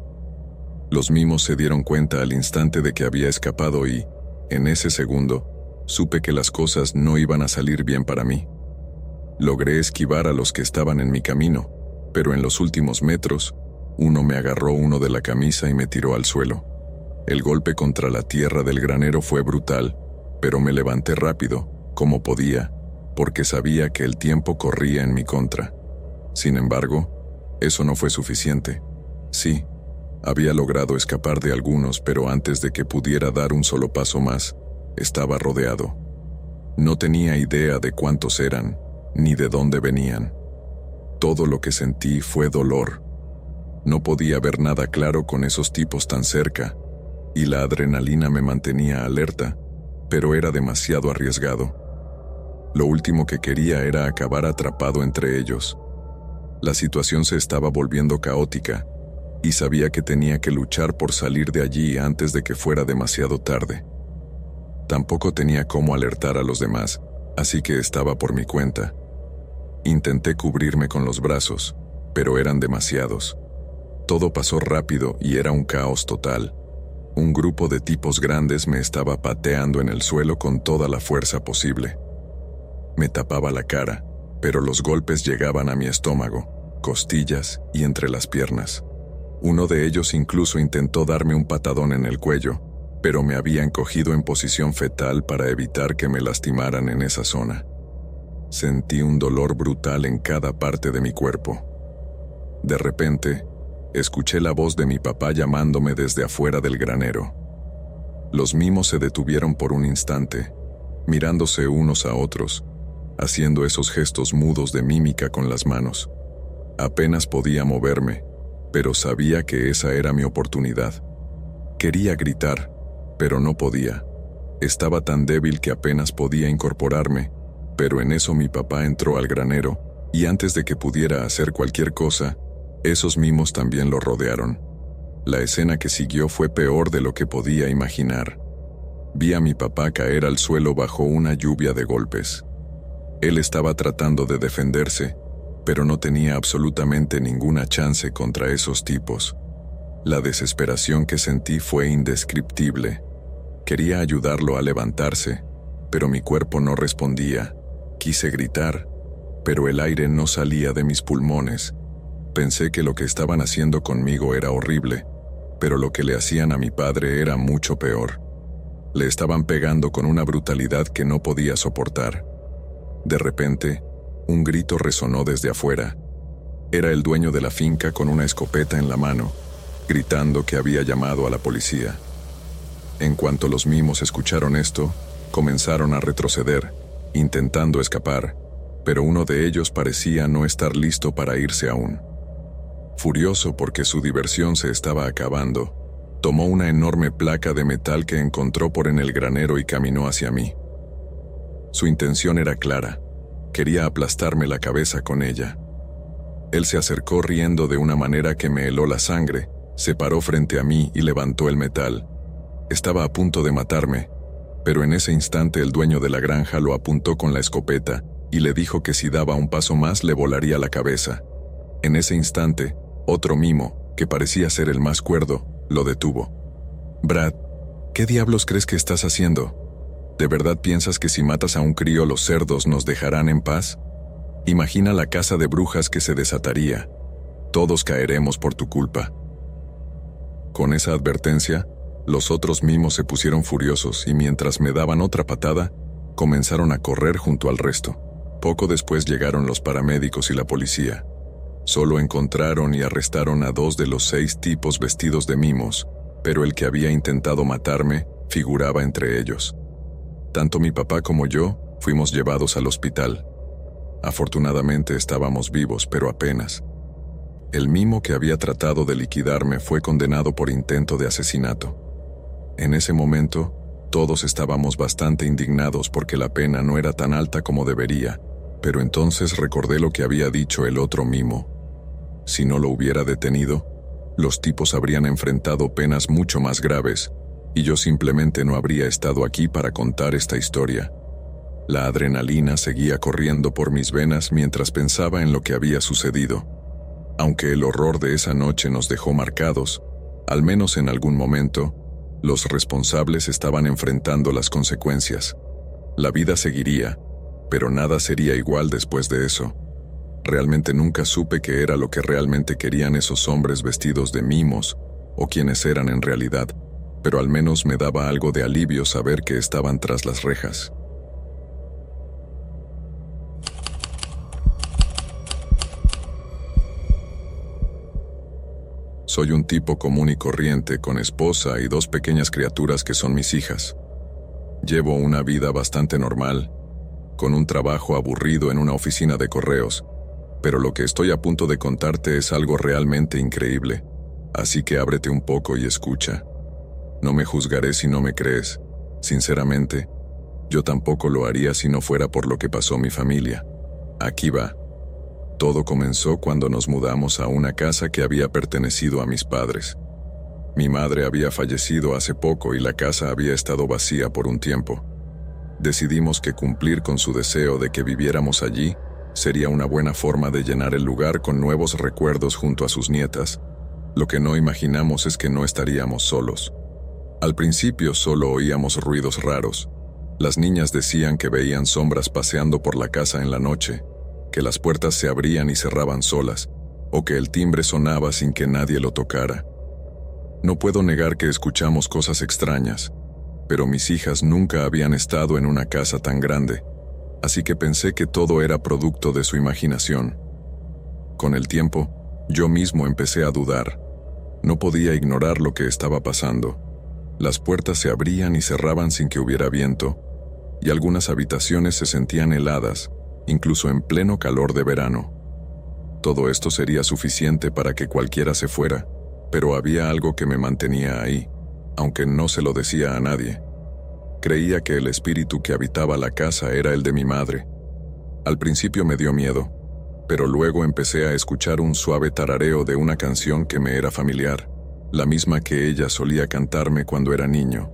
Los mimos se dieron cuenta al instante de que había escapado y, en ese segundo, supe que las cosas no iban a salir bien para mí. Logré esquivar a los que estaban en mi camino, pero en los últimos metros, uno me agarró uno de la camisa y me tiró al suelo. El golpe contra la tierra del granero fue brutal, pero me levanté rápido, como podía, porque sabía que el tiempo corría en mi contra. Sin embargo, eso no fue suficiente. Sí, había logrado escapar de algunos, pero antes de que pudiera dar un solo paso más, estaba rodeado. No tenía idea de cuántos eran, ni de dónde venían. Todo lo que sentí fue dolor. No podía ver nada claro con esos tipos tan cerca, y la adrenalina me mantenía alerta, pero era demasiado arriesgado. Lo último que quería era acabar atrapado entre ellos. La situación se estaba volviendo caótica, y sabía que tenía que luchar por salir de allí antes de que fuera demasiado tarde. Tampoco tenía cómo alertar a los demás, así que estaba por mi cuenta. Intenté cubrirme con los brazos, pero eran demasiados. Todo pasó rápido y era un caos total. Un grupo de tipos grandes me estaba pateando en el suelo con toda la fuerza posible. Me tapaba la cara, pero los golpes llegaban a mi estómago, costillas y entre las piernas. Uno de ellos incluso intentó darme un patadón en el cuello, pero me habían cogido en posición fetal para evitar que me lastimaran en esa zona. Sentí un dolor brutal en cada parte de mi cuerpo. De repente, escuché la voz de mi papá llamándome desde afuera del granero. Los mimos se detuvieron por un instante, mirándose unos a otros, haciendo esos gestos mudos de mímica con las manos. Apenas podía moverme, pero sabía que esa era mi oportunidad. Quería gritar, pero no podía. Estaba tan débil que apenas podía incorporarme, pero en eso mi papá entró al granero, y antes de que pudiera hacer cualquier cosa, esos mimos también lo rodearon. La escena que siguió fue peor de lo que podía imaginar. Vi a mi papá caer al suelo bajo una lluvia de golpes. Él estaba tratando de defenderse, pero no tenía absolutamente ninguna chance contra esos tipos. La desesperación que sentí fue indescriptible. Quería ayudarlo a levantarse, pero mi cuerpo no respondía. Quise gritar, pero el aire no salía de mis pulmones. Pensé que lo que estaban haciendo conmigo era horrible, pero lo que le hacían a mi padre era mucho peor. Le estaban pegando con una brutalidad que no podía soportar. De repente, un grito resonó desde afuera. Era el dueño de la finca con una escopeta en la mano, gritando que había llamado a la policía. En cuanto los mimos escucharon esto, comenzaron a retroceder, intentando escapar, pero uno de ellos parecía no estar listo para irse aún. Furioso porque su diversión se estaba acabando, tomó una enorme placa de metal que encontró por en el granero y caminó hacia mí. Su intención era clara. Quería aplastarme la cabeza con ella. Él se acercó riendo de una manera que me heló la sangre, se paró frente a mí y levantó el metal. Estaba a punto de matarme, pero en ese instante el dueño de la granja lo apuntó con la escopeta y le dijo que si daba un paso más le volaría la cabeza. En ese instante, otro mimo, que parecía ser el más cuerdo, lo detuvo. «Brad, ¿qué diablos crees que estás haciendo? ¿De verdad piensas que si matas a un crío los cerdos nos dejarán en paz? Imagina la caza de brujas que se desataría. Todos caeremos por tu culpa». Con esa advertencia, los otros mimos se pusieron furiosos y mientras me daban otra patada, comenzaron a correr junto al resto. Poco después llegaron los paramédicos y la policía. Solo encontraron y arrestaron a 2 de los 6 tipos vestidos de mimos, pero el que había intentado matarme figuraba entre ellos. Tanto mi papá como yo fuimos llevados al hospital. Afortunadamente estábamos vivos, pero apenas. El mimo que había tratado de liquidarme fue condenado por intento de asesinato. En ese momento, todos estábamos bastante indignados porque la pena no era tan alta como debería, pero entonces recordé lo que había dicho el otro mimo. Si no lo hubiera detenido, los tipos habrían enfrentado penas mucho más graves, y yo simplemente no habría estado aquí para contar esta historia. La adrenalina seguía corriendo por mis venas mientras pensaba en lo que había sucedido. Aunque el horror de esa noche nos dejó marcados, al menos en algún momento, los responsables estaban enfrentando las consecuencias. La vida seguiría, pero nada sería igual después de eso. Realmente nunca supe qué era lo que realmente querían esos hombres vestidos de mimos, o quiénes eran en realidad, pero al menos me daba algo de alivio saber que estaban tras las rejas. Soy un tipo común y corriente, con esposa y 2 pequeñas criaturas que son mis hijas. Llevo una vida bastante normal, con un trabajo aburrido en una oficina de correos, pero lo que estoy a punto de contarte es algo realmente increíble, así que ábrete un poco y escucha. No me juzgaré si no me crees. Sinceramente, yo tampoco lo haría si no fuera por lo que pasó mi familia. Aquí va. Todo comenzó cuando nos mudamos a una casa que había pertenecido a mis padres. Mi madre había fallecido hace poco y la casa había estado vacía por un tiempo. Decidimos que cumplir con su deseo de que viviéramos allí sería una buena forma de llenar el lugar con nuevos recuerdos junto a sus nietas. Lo que no imaginamos es que no estaríamos solos. Al principio solo oíamos ruidos raros. Las niñas decían que veían sombras paseando por la casa en la noche, que las puertas se abrían y cerraban solas, o que el timbre sonaba sin que nadie lo tocara. No puedo negar que escuchamos cosas extrañas, pero mis hijas nunca habían estado en una casa tan grande, así que pensé que todo era producto de su imaginación. Con el tiempo, yo mismo empecé a dudar. No podía ignorar lo que estaba pasando. Las puertas se abrían y cerraban sin que hubiera viento, y algunas habitaciones se sentían heladas, incluso en pleno calor de verano. Todo esto sería suficiente para que cualquiera se fuera, pero había algo que me mantenía ahí, aunque no se lo decía a nadie. Creía que el espíritu que habitaba la casa era el de mi madre. Al principio me dio miedo, pero luego empecé a escuchar un suave tarareo de una canción que me era familiar, la misma que ella solía cantarme cuando era niño.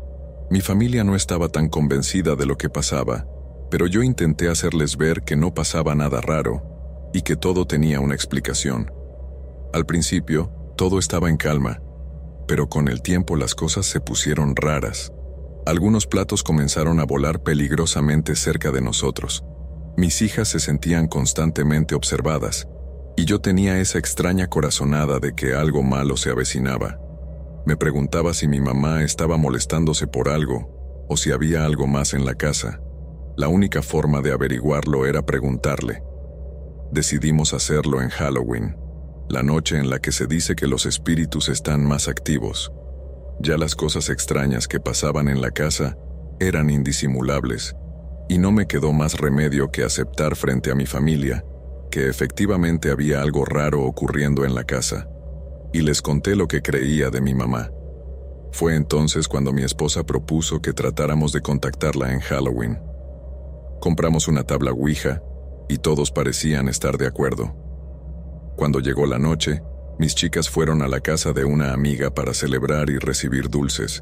Mi familia no estaba tan convencida de lo que pasaba, pero yo intenté hacerles ver que no pasaba nada raro y que todo tenía una explicación. Al principio, todo estaba en calma, pero con el tiempo las cosas se pusieron raras. Algunos platos comenzaron a volar peligrosamente cerca de nosotros. Mis hijas se sentían constantemente observadas, y yo tenía esa extraña corazonada de que algo malo se avecinaba. Me preguntaba si mi mamá estaba molestándose por algo, o si había algo más en la casa. La única forma de averiguarlo era preguntarle. Decidimos hacerlo en Halloween, la noche en la que se dice que los espíritus están más activos. Ya las cosas extrañas que pasaban en la casa eran indisimulables, y no me quedó más remedio que aceptar frente a mi familia que efectivamente había algo raro ocurriendo en la casa, y les conté lo que creía de mi mamá. Fue entonces cuando mi esposa propuso que tratáramos de contactarla en Halloween. Compramos una tabla Ouija, y todos parecían estar de acuerdo. Cuando llegó la noche, mis chicas fueron a la casa de una amiga para celebrar y recibir dulces.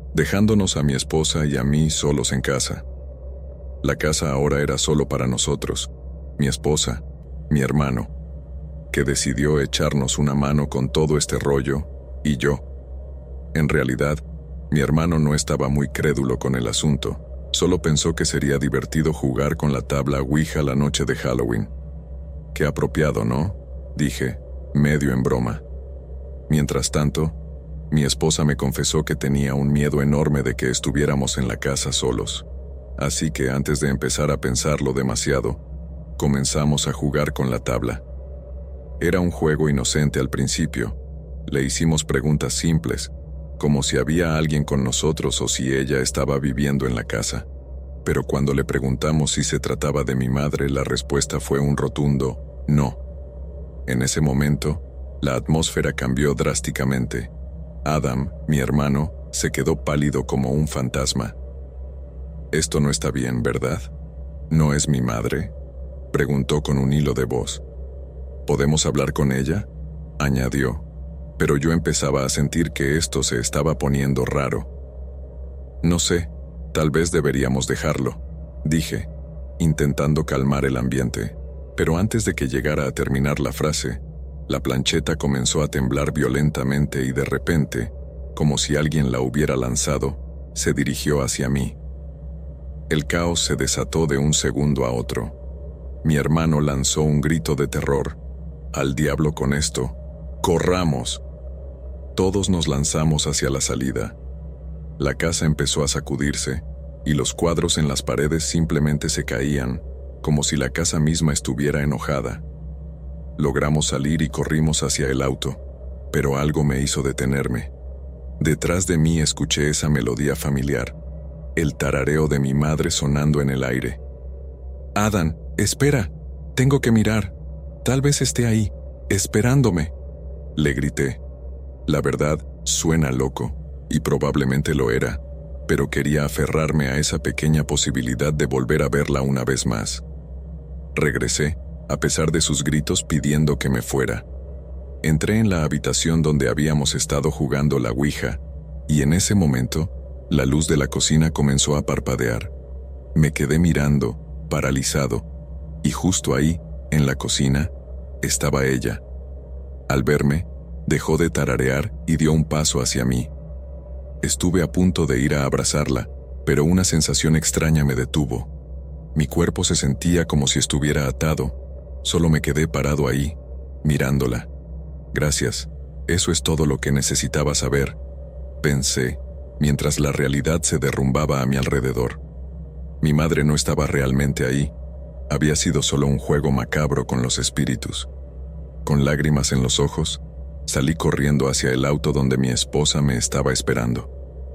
dejándonos a mi esposa y a mí solos en casa. La casa ahora era solo para nosotros, mi esposa, mi hermano, que decidió echarnos una mano con todo este rollo, y yo. En realidad, mi hermano no estaba muy crédulo con el asunto, solo pensó que sería divertido jugar con la tabla Ouija la noche de Halloween. Qué apropiado, ¿no? Dije, medio en broma. Mientras tanto, mi esposa me confesó que tenía un miedo enorme de que estuviéramos en la casa solos. Así que antes de empezar a pensarlo demasiado, comenzamos a jugar con la tabla. Era un juego inocente al principio. Le hicimos preguntas simples, como si había alguien con nosotros o si ella estaba viviendo en la casa. Pero cuando le preguntamos si se trataba de mi madre, la respuesta fue un rotundo no. En ese momento, la atmósfera cambió drásticamente. Adam, mi hermano, se quedó pálido como un fantasma. «Esto no está bien, ¿verdad? ¿No es mi madre?», preguntó con un hilo de voz. «¿Podemos hablar con ella?», añadió, pero yo empezaba a sentir que esto se estaba poniendo raro. «No sé, tal vez deberíamos dejarlo», dije, intentando calmar el ambiente, pero antes de que llegara a terminar la frase, la plancheta comenzó a temblar violentamente y de repente, como si alguien la hubiera lanzado, se dirigió hacia mí. El caos se desató de un segundo a otro. Mi hermano lanzó un grito de terror. «¡Al diablo con esto! ¡Corramos!». Todos nos lanzamos hacia la salida. La casa empezó a sacudirse, y los cuadros en las paredes simplemente se caían, como si la casa misma estuviera enojada. Logramos salir y corrimos hacia el auto, pero algo me hizo detenerme. Detrás de mí escuché esa melodía familiar, el tarareo de mi madre sonando en el aire. «Adam, espera, tengo que mirar. Tal vez esté ahí, esperándome», le grité. La verdad, suena loco, y probablemente lo era, pero quería aferrarme a esa pequeña posibilidad de volver a verla una vez más. Regresé, a pesar de sus gritos pidiendo que me fuera. Entré en la habitación donde habíamos estado jugando la Ouija, y en ese momento, la luz de la cocina comenzó a parpadear. Me quedé mirando, paralizado, y justo ahí, en la cocina, estaba ella. Al verme, dejó de tararear y dio un paso hacia mí. Estuve a punto de ir a abrazarla, pero una sensación extraña me detuvo. Mi cuerpo se sentía como si estuviera atado. Solo me quedé parado ahí, mirándola. «Gracias, eso es todo lo que necesitaba saber», pensé, mientras la realidad se derrumbaba a mi alrededor. Mi madre no estaba realmente ahí. Había sido solo un juego macabro con los espíritus. Con lágrimas en los ojos, salí corriendo hacia el auto donde mi esposa me estaba esperando.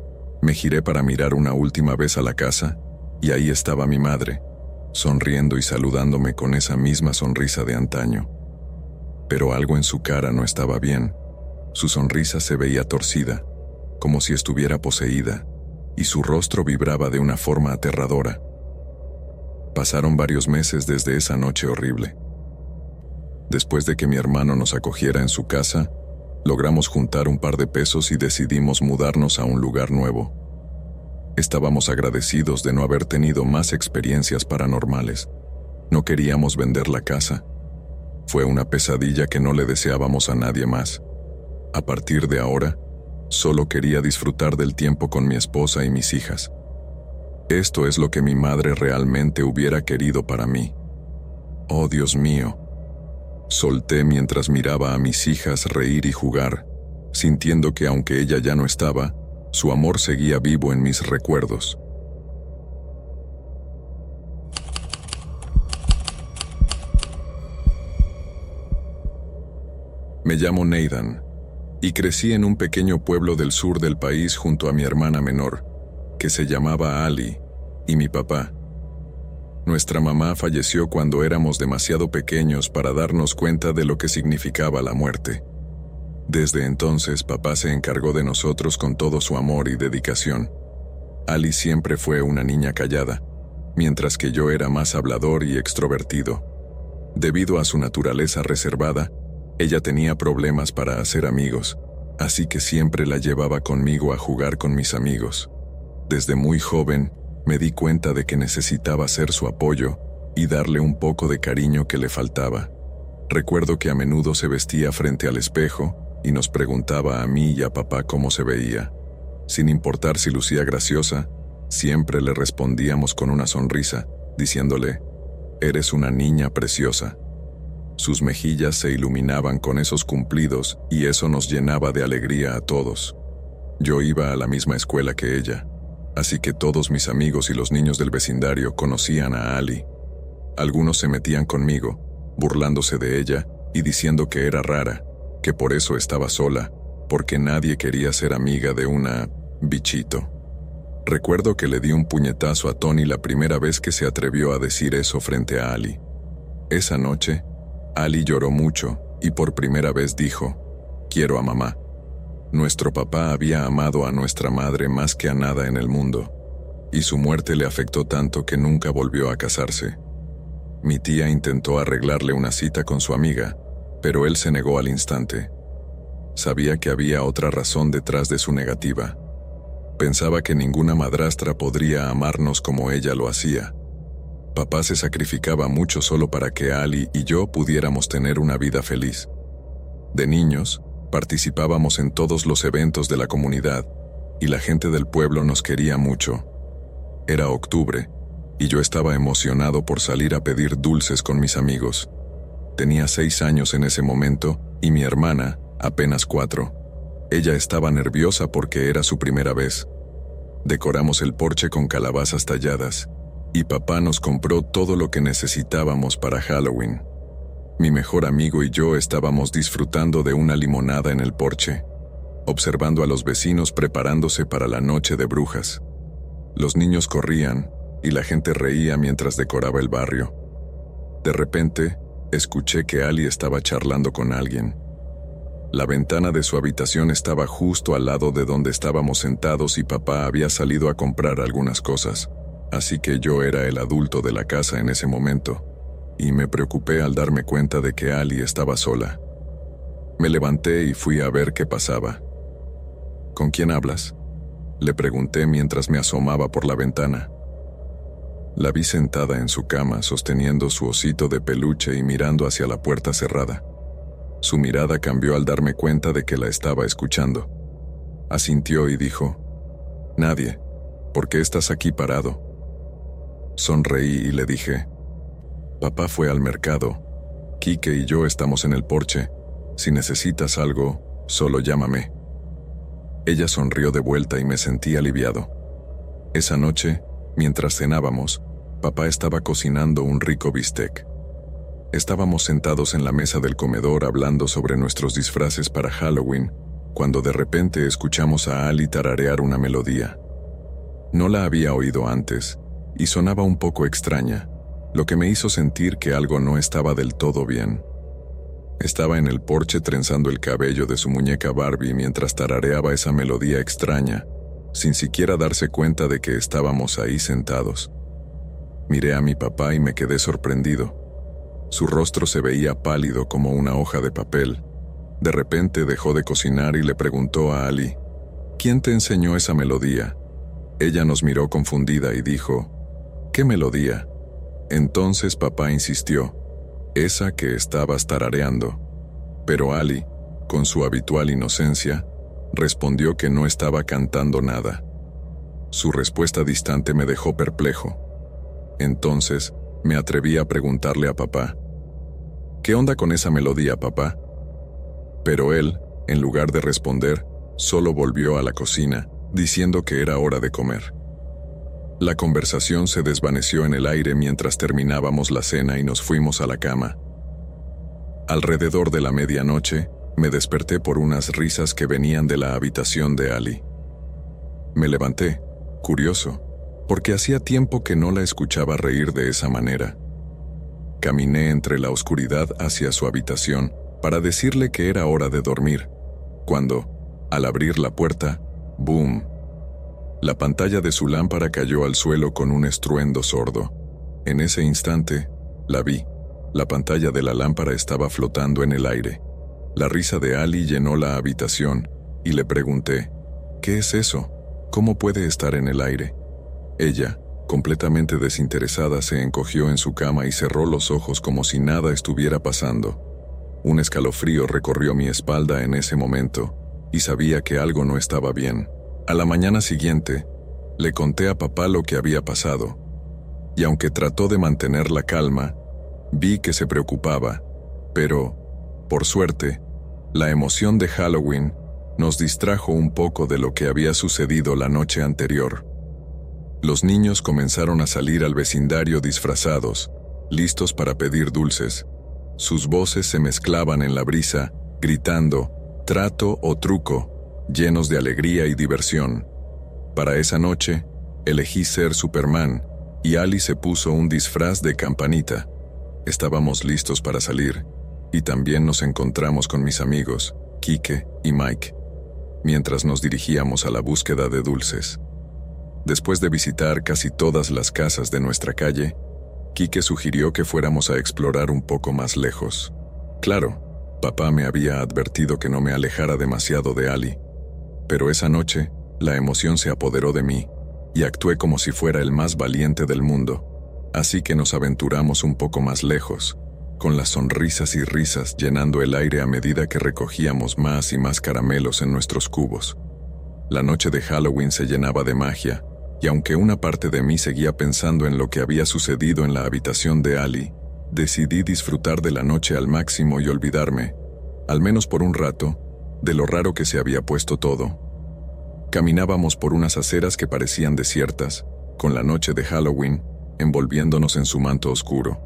Me giré para mirar una última vez a la casa, y ahí estaba mi madre, sonriendo y saludándome con esa misma sonrisa de antaño. Pero algo en su cara no estaba bien. Su sonrisa se veía torcida, como si estuviera poseída, y su rostro vibraba de una forma aterradora. Pasaron varios meses desde esa noche horrible. Después de que mi hermano nos acogiera en su casa, logramos juntar un par de pesos y decidimos mudarnos a un lugar nuevo. Estábamos agradecidos de no haber tenido más experiencias paranormales. No queríamos vender la casa. Fue una pesadilla que no le deseábamos a nadie más. A partir de ahora, solo quería disfrutar del tiempo con mi esposa y mis hijas. Esto es lo que mi madre realmente hubiera querido para mí. Oh, Dios mío. Solté mientras miraba a mis hijas reír y jugar, sintiendo que aunque ella ya no estaba, su amor seguía vivo en mis recuerdos. Me llamo Nathan, y crecí en un pequeño pueblo del sur del país junto a mi hermana menor, que se llamaba Ali, y mi papá. Nuestra mamá falleció cuando éramos demasiado pequeños para darnos cuenta de lo que significaba la muerte. Desde entonces, papá se encargó de nosotros con todo su amor y dedicación. Ali siempre fue una niña callada, mientras que yo era más hablador y extrovertido. Debido a su naturaleza reservada, ella tenía problemas para hacer amigos, así que siempre la llevaba conmigo a jugar con mis amigos. Desde muy joven, me di cuenta de que necesitaba ser su apoyo y darle un poco de cariño que le faltaba. Recuerdo que a menudo se vestía frente al espejo y nos preguntaba a mí y a papá cómo se veía. Sin importar si lucía graciosa, siempre le respondíamos con una sonrisa, diciéndole: «Eres una niña preciosa». Sus mejillas se iluminaban con esos cumplidos y eso nos llenaba de alegría a todos. Yo iba a la misma escuela que ella, así que todos mis amigos y los niños del vecindario conocían a Ali. Algunos se metían conmigo, burlándose de ella y diciendo que era rara, que por eso estaba sola, porque nadie quería ser amiga de una bichito. Recuerdo que le di un puñetazo a Tony la primera vez que se atrevió a decir eso frente a Ali. Esa noche, Ali lloró mucho y por primera vez dijo: «Quiero a mamá». Nuestro papá había amado a nuestra madre más que a nada en el mundo, y su muerte le afectó tanto que nunca volvió a casarse. Mi tía intentó arreglarle una cita con su amiga, pero él se negó al instante. Sabía que había otra razón detrás de su negativa. Pensaba que ninguna madrastra podría amarnos como ella lo hacía. Papá se sacrificaba mucho solo para que Ali y yo pudiéramos tener una vida feliz. De niños, participábamos en todos los eventos de la comunidad y la gente del pueblo nos quería mucho. Era octubre y yo estaba emocionado por salir a pedir dulces con mis amigos. Tenía 6 años en ese momento y mi hermana, apenas 4. Ella estaba nerviosa porque era su primera vez. Decoramos el porche con calabazas talladas y papá nos compró todo lo que necesitábamos para Halloween. Mi mejor amigo y yo estábamos disfrutando de una limonada en el porche, observando a los vecinos preparándose para la noche de brujas. Los niños corrían y la gente reía mientras decoraba el barrio. De repente, escuché que Ali estaba charlando con alguien. La ventana de su habitación estaba justo al lado de donde estábamos sentados y papá había salido a comprar algunas cosas, así que yo era el adulto de la casa en ese momento, y me preocupé al darme cuenta de que Ali estaba sola. Me levanté y fui a ver qué pasaba. «¿Con quién hablas?», le pregunté mientras me asomaba por la ventana. La vi sentada en su cama, sosteniendo su osito de peluche y mirando hacia la puerta cerrada. Su mirada cambió al darme cuenta de que la estaba escuchando. Asintió y dijo: «Nadie, ¿por qué estás aquí parado?». Sonreí y le dije: «Papá fue al mercado. Quique y yo estamos en el porche. Si necesitas algo, solo llámame». Ella sonrió de vuelta y me sentí aliviado. Esa noche, mientras cenábamos, papá estaba cocinando un rico bistec. Estábamos sentados en la mesa del comedor hablando sobre nuestros disfraces para Halloween, cuando de repente escuchamos a Ali tararear una melodía. No la había oído antes, y sonaba un poco extraña, lo que me hizo sentir que algo no estaba del todo bien. Estaba en el porche trenzando el cabello de su muñeca Barbie mientras tarareaba esa melodía extraña, sin siquiera darse cuenta de que estábamos ahí sentados. Miré a mi papá y me quedé sorprendido. Su rostro se veía pálido como una hoja de papel. De repente dejó de cocinar y le preguntó a Ali: «¿Quién te enseñó esa melodía?». Ella nos miró confundida y dijo: «¿Qué melodía?». Entonces papá insistió: «Esa que estabas tarareando». Pero Ali, con su habitual inocencia, respondió que no estaba cantando nada. Su respuesta distante me dejó perplejo. Entonces, me atreví a preguntarle a papá: «¿Qué onda con esa melodía, papá?». Pero él, en lugar de responder, solo volvió a la cocina, diciendo que era hora de comer. La conversación se desvaneció en el aire mientras terminábamos la cena y nos fuimos a la cama. Alrededor de la medianoche, me desperté por unas risas que venían de la habitación de Ali. Me levanté, curioso, porque hacía tiempo que no la escuchaba reír de esa manera. Caminé entre la oscuridad hacia su habitación para decirle que era hora de dormir, cuando, al abrir la puerta, ¡boom!, la pantalla de su lámpara cayó al suelo con un estruendo sordo. En ese instante, la vi. La pantalla de la lámpara estaba flotando en el aire. La risa de Ali llenó la habitación, y le pregunté, ¿qué es eso? ¿Cómo puede estar en el aire? Ella, completamente desinteresada, se encogió en su cama y cerró los ojos como si nada estuviera pasando. Un escalofrío recorrió mi espalda en ese momento, y sabía que algo no estaba bien. A la mañana siguiente, le conté a papá lo que había pasado, y aunque trató de mantener la calma, vi que se preocupaba, pero, por suerte, la emoción de Halloween nos distrajo un poco de lo que había sucedido la noche anterior. Los niños comenzaron a salir al vecindario disfrazados, listos para pedir dulces. Sus voces se mezclaban en la brisa, gritando, trato o truco, llenos de alegría y diversión. Para esa noche, elegí ser Superman, y Ali se puso un disfraz de Campanita. Estábamos listos para salir, y también nos encontramos con mis amigos, Kike y Mike, mientras nos dirigíamos a la búsqueda de dulces. Después de visitar casi todas las casas de nuestra calle, Kike sugirió que fuéramos a explorar un poco más lejos. Claro, papá me había advertido que no me alejara demasiado de Ali, pero esa noche, la emoción se apoderó de mí, y actué como si fuera el más valiente del mundo, así que nos aventuramos un poco más lejos, con las sonrisas y risas llenando el aire a medida que recogíamos más y más caramelos en nuestros cubos. La noche de Halloween se llenaba de magia, y aunque una parte de mí seguía pensando en lo que había sucedido en la habitación de Ali, decidí disfrutar de la noche al máximo y olvidarme, al menos por un rato, de lo raro que se había puesto todo. Caminábamos por unas aceras que parecían desiertas, con la noche de Halloween envolviéndonos en su manto oscuro.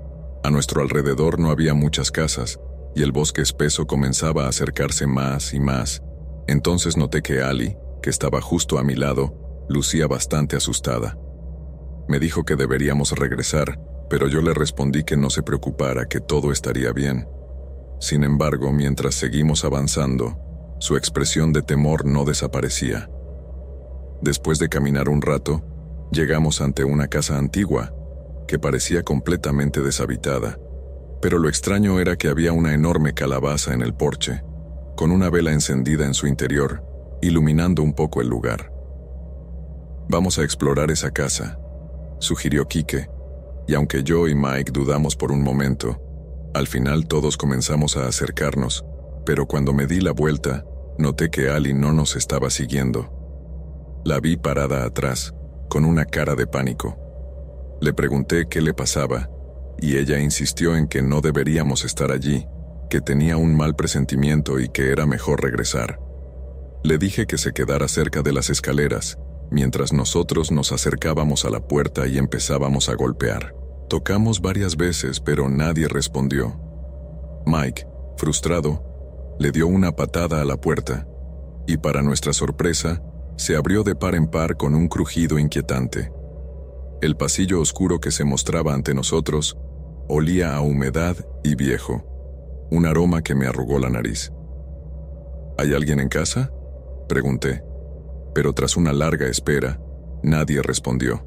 A nuestro alrededor no había muchas casas, y el bosque espeso comenzaba a acercarse más y más. Entonces noté que Ali, que estaba justo a mi lado, lucía bastante asustada. Me dijo que deberíamos regresar, pero yo le respondí que no se preocupara, que todo estaría bien. Sin embargo, mientras seguimos avanzando, su expresión de temor no desaparecía. Después de caminar un rato, llegamos ante una casa antigua, que parecía completamente deshabitada, pero lo extraño era que había una enorme calabaza en el porche, con una vela encendida en su interior, iluminando un poco el lugar. «Vamos a explorar esa casa», sugirió Kike, y aunque yo y Mike dudamos por un momento, al final todos comenzamos a acercarnos, pero cuando me di la vuelta, noté que Ali no nos estaba siguiendo. La vi parada atrás, con una cara de pánico. Le pregunté qué le pasaba, y ella insistió en que no deberíamos estar allí, que tenía un mal presentimiento y que era mejor regresar. Le dije que se quedara cerca de las escaleras, mientras nosotros nos acercábamos a la puerta y empezábamos a golpear. Tocamos varias veces, pero nadie respondió. Mike, frustrado, le dio una patada a la puerta, y para nuestra sorpresa, se abrió de par en par con un crujido inquietante. El pasillo oscuro que se mostraba ante nosotros olía a humedad y viejo, un aroma que me arrugó la nariz. ¿Hay alguien en casa?, pregunté, pero tras una larga espera, nadie respondió.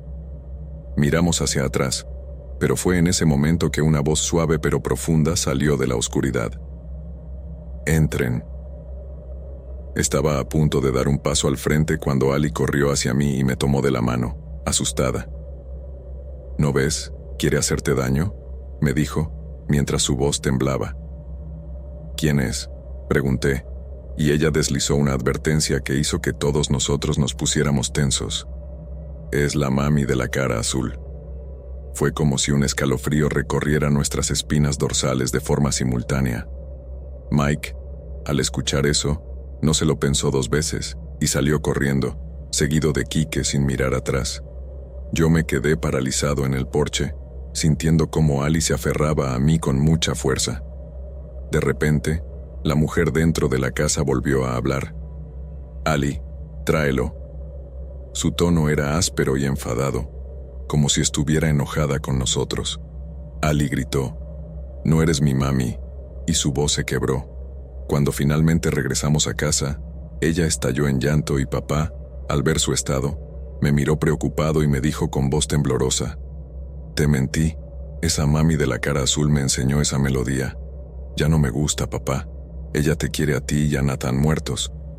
Miramos hacia atrás, pero fue en ese momento que una voz suave pero profunda salió de la oscuridad. «Entren». Estaba a punto de dar un paso al frente cuando Ali corrió hacia mí y me tomó de la mano, asustada. «¿No ves? ¿Quiere hacerte daño?», me dijo, mientras su voz temblaba. «¿Quién es?», pregunté, y ella deslizó una advertencia que hizo que todos nosotros nos pusiéramos tensos. «Es la mami de la cara azul». Fue como si un escalofrío recorriera nuestras espinas dorsales de forma simultánea. Mike, al escuchar eso, no se lo pensó dos veces y salió corriendo, seguido de Kike sin mirar atrás. Yo me quedé paralizado en el porche, sintiendo cómo Ali se aferraba a mí con mucha fuerza. De repente, la mujer dentro de la casa volvió a hablar. «Ali, tráelo». Su tono era áspero y enfadado, como si estuviera enojada con nosotros. Ali gritó, «No eres mi mami», y su voz se quebró. Cuando finalmente regresamos a casa, ella estalló en llanto y papá, al ver su estado, me miró preocupado y me dijo con voz temblorosa, «Te mentí, esa mami de la cara azul me enseñó esa melodía. Ya no me gusta, papá. Ella te quiere a ti y a Nathan muertos,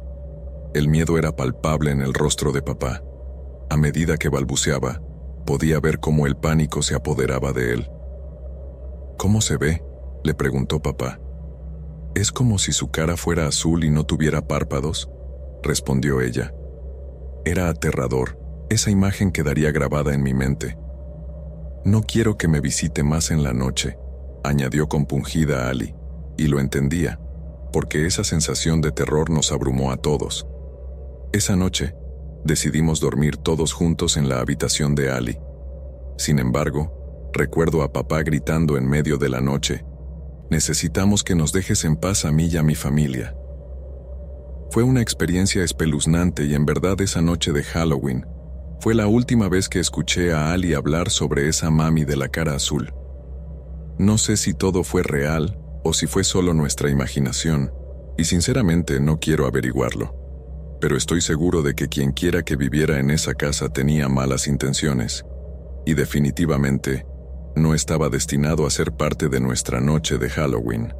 El miedo era palpable en el rostro de papá. A medida que balbuceaba, podía ver cómo el pánico se apoderaba de él. ¿Cómo se ve?, le preguntó papá. «Es como si su cara fuera azul y no tuviera párpados», respondió ella. Era aterrador, esa imagen quedaría grabada en mi mente. «No quiero que me visite más en la noche», añadió compungida Ali, y lo entendía, porque esa sensación de terror nos abrumó a todos. Esa noche, decidimos dormir todos juntos en la habitación de Ali. Sin embargo, recuerdo a papá gritando en medio de la noche: «Necesitamos que nos dejes en paz a mí y a mi familia». Fue una experiencia espeluznante y en verdad esa noche de Halloween fue la última vez que escuché a Ali hablar sobre esa mami de la cara azul. No sé si todo fue real o si fue solo nuestra imaginación, y sinceramente no quiero averiguarlo. Pero estoy seguro de que quien quiera que viviera en esa casa tenía malas intenciones, y definitivamente no estaba destinado a ser parte de nuestra noche de Halloween.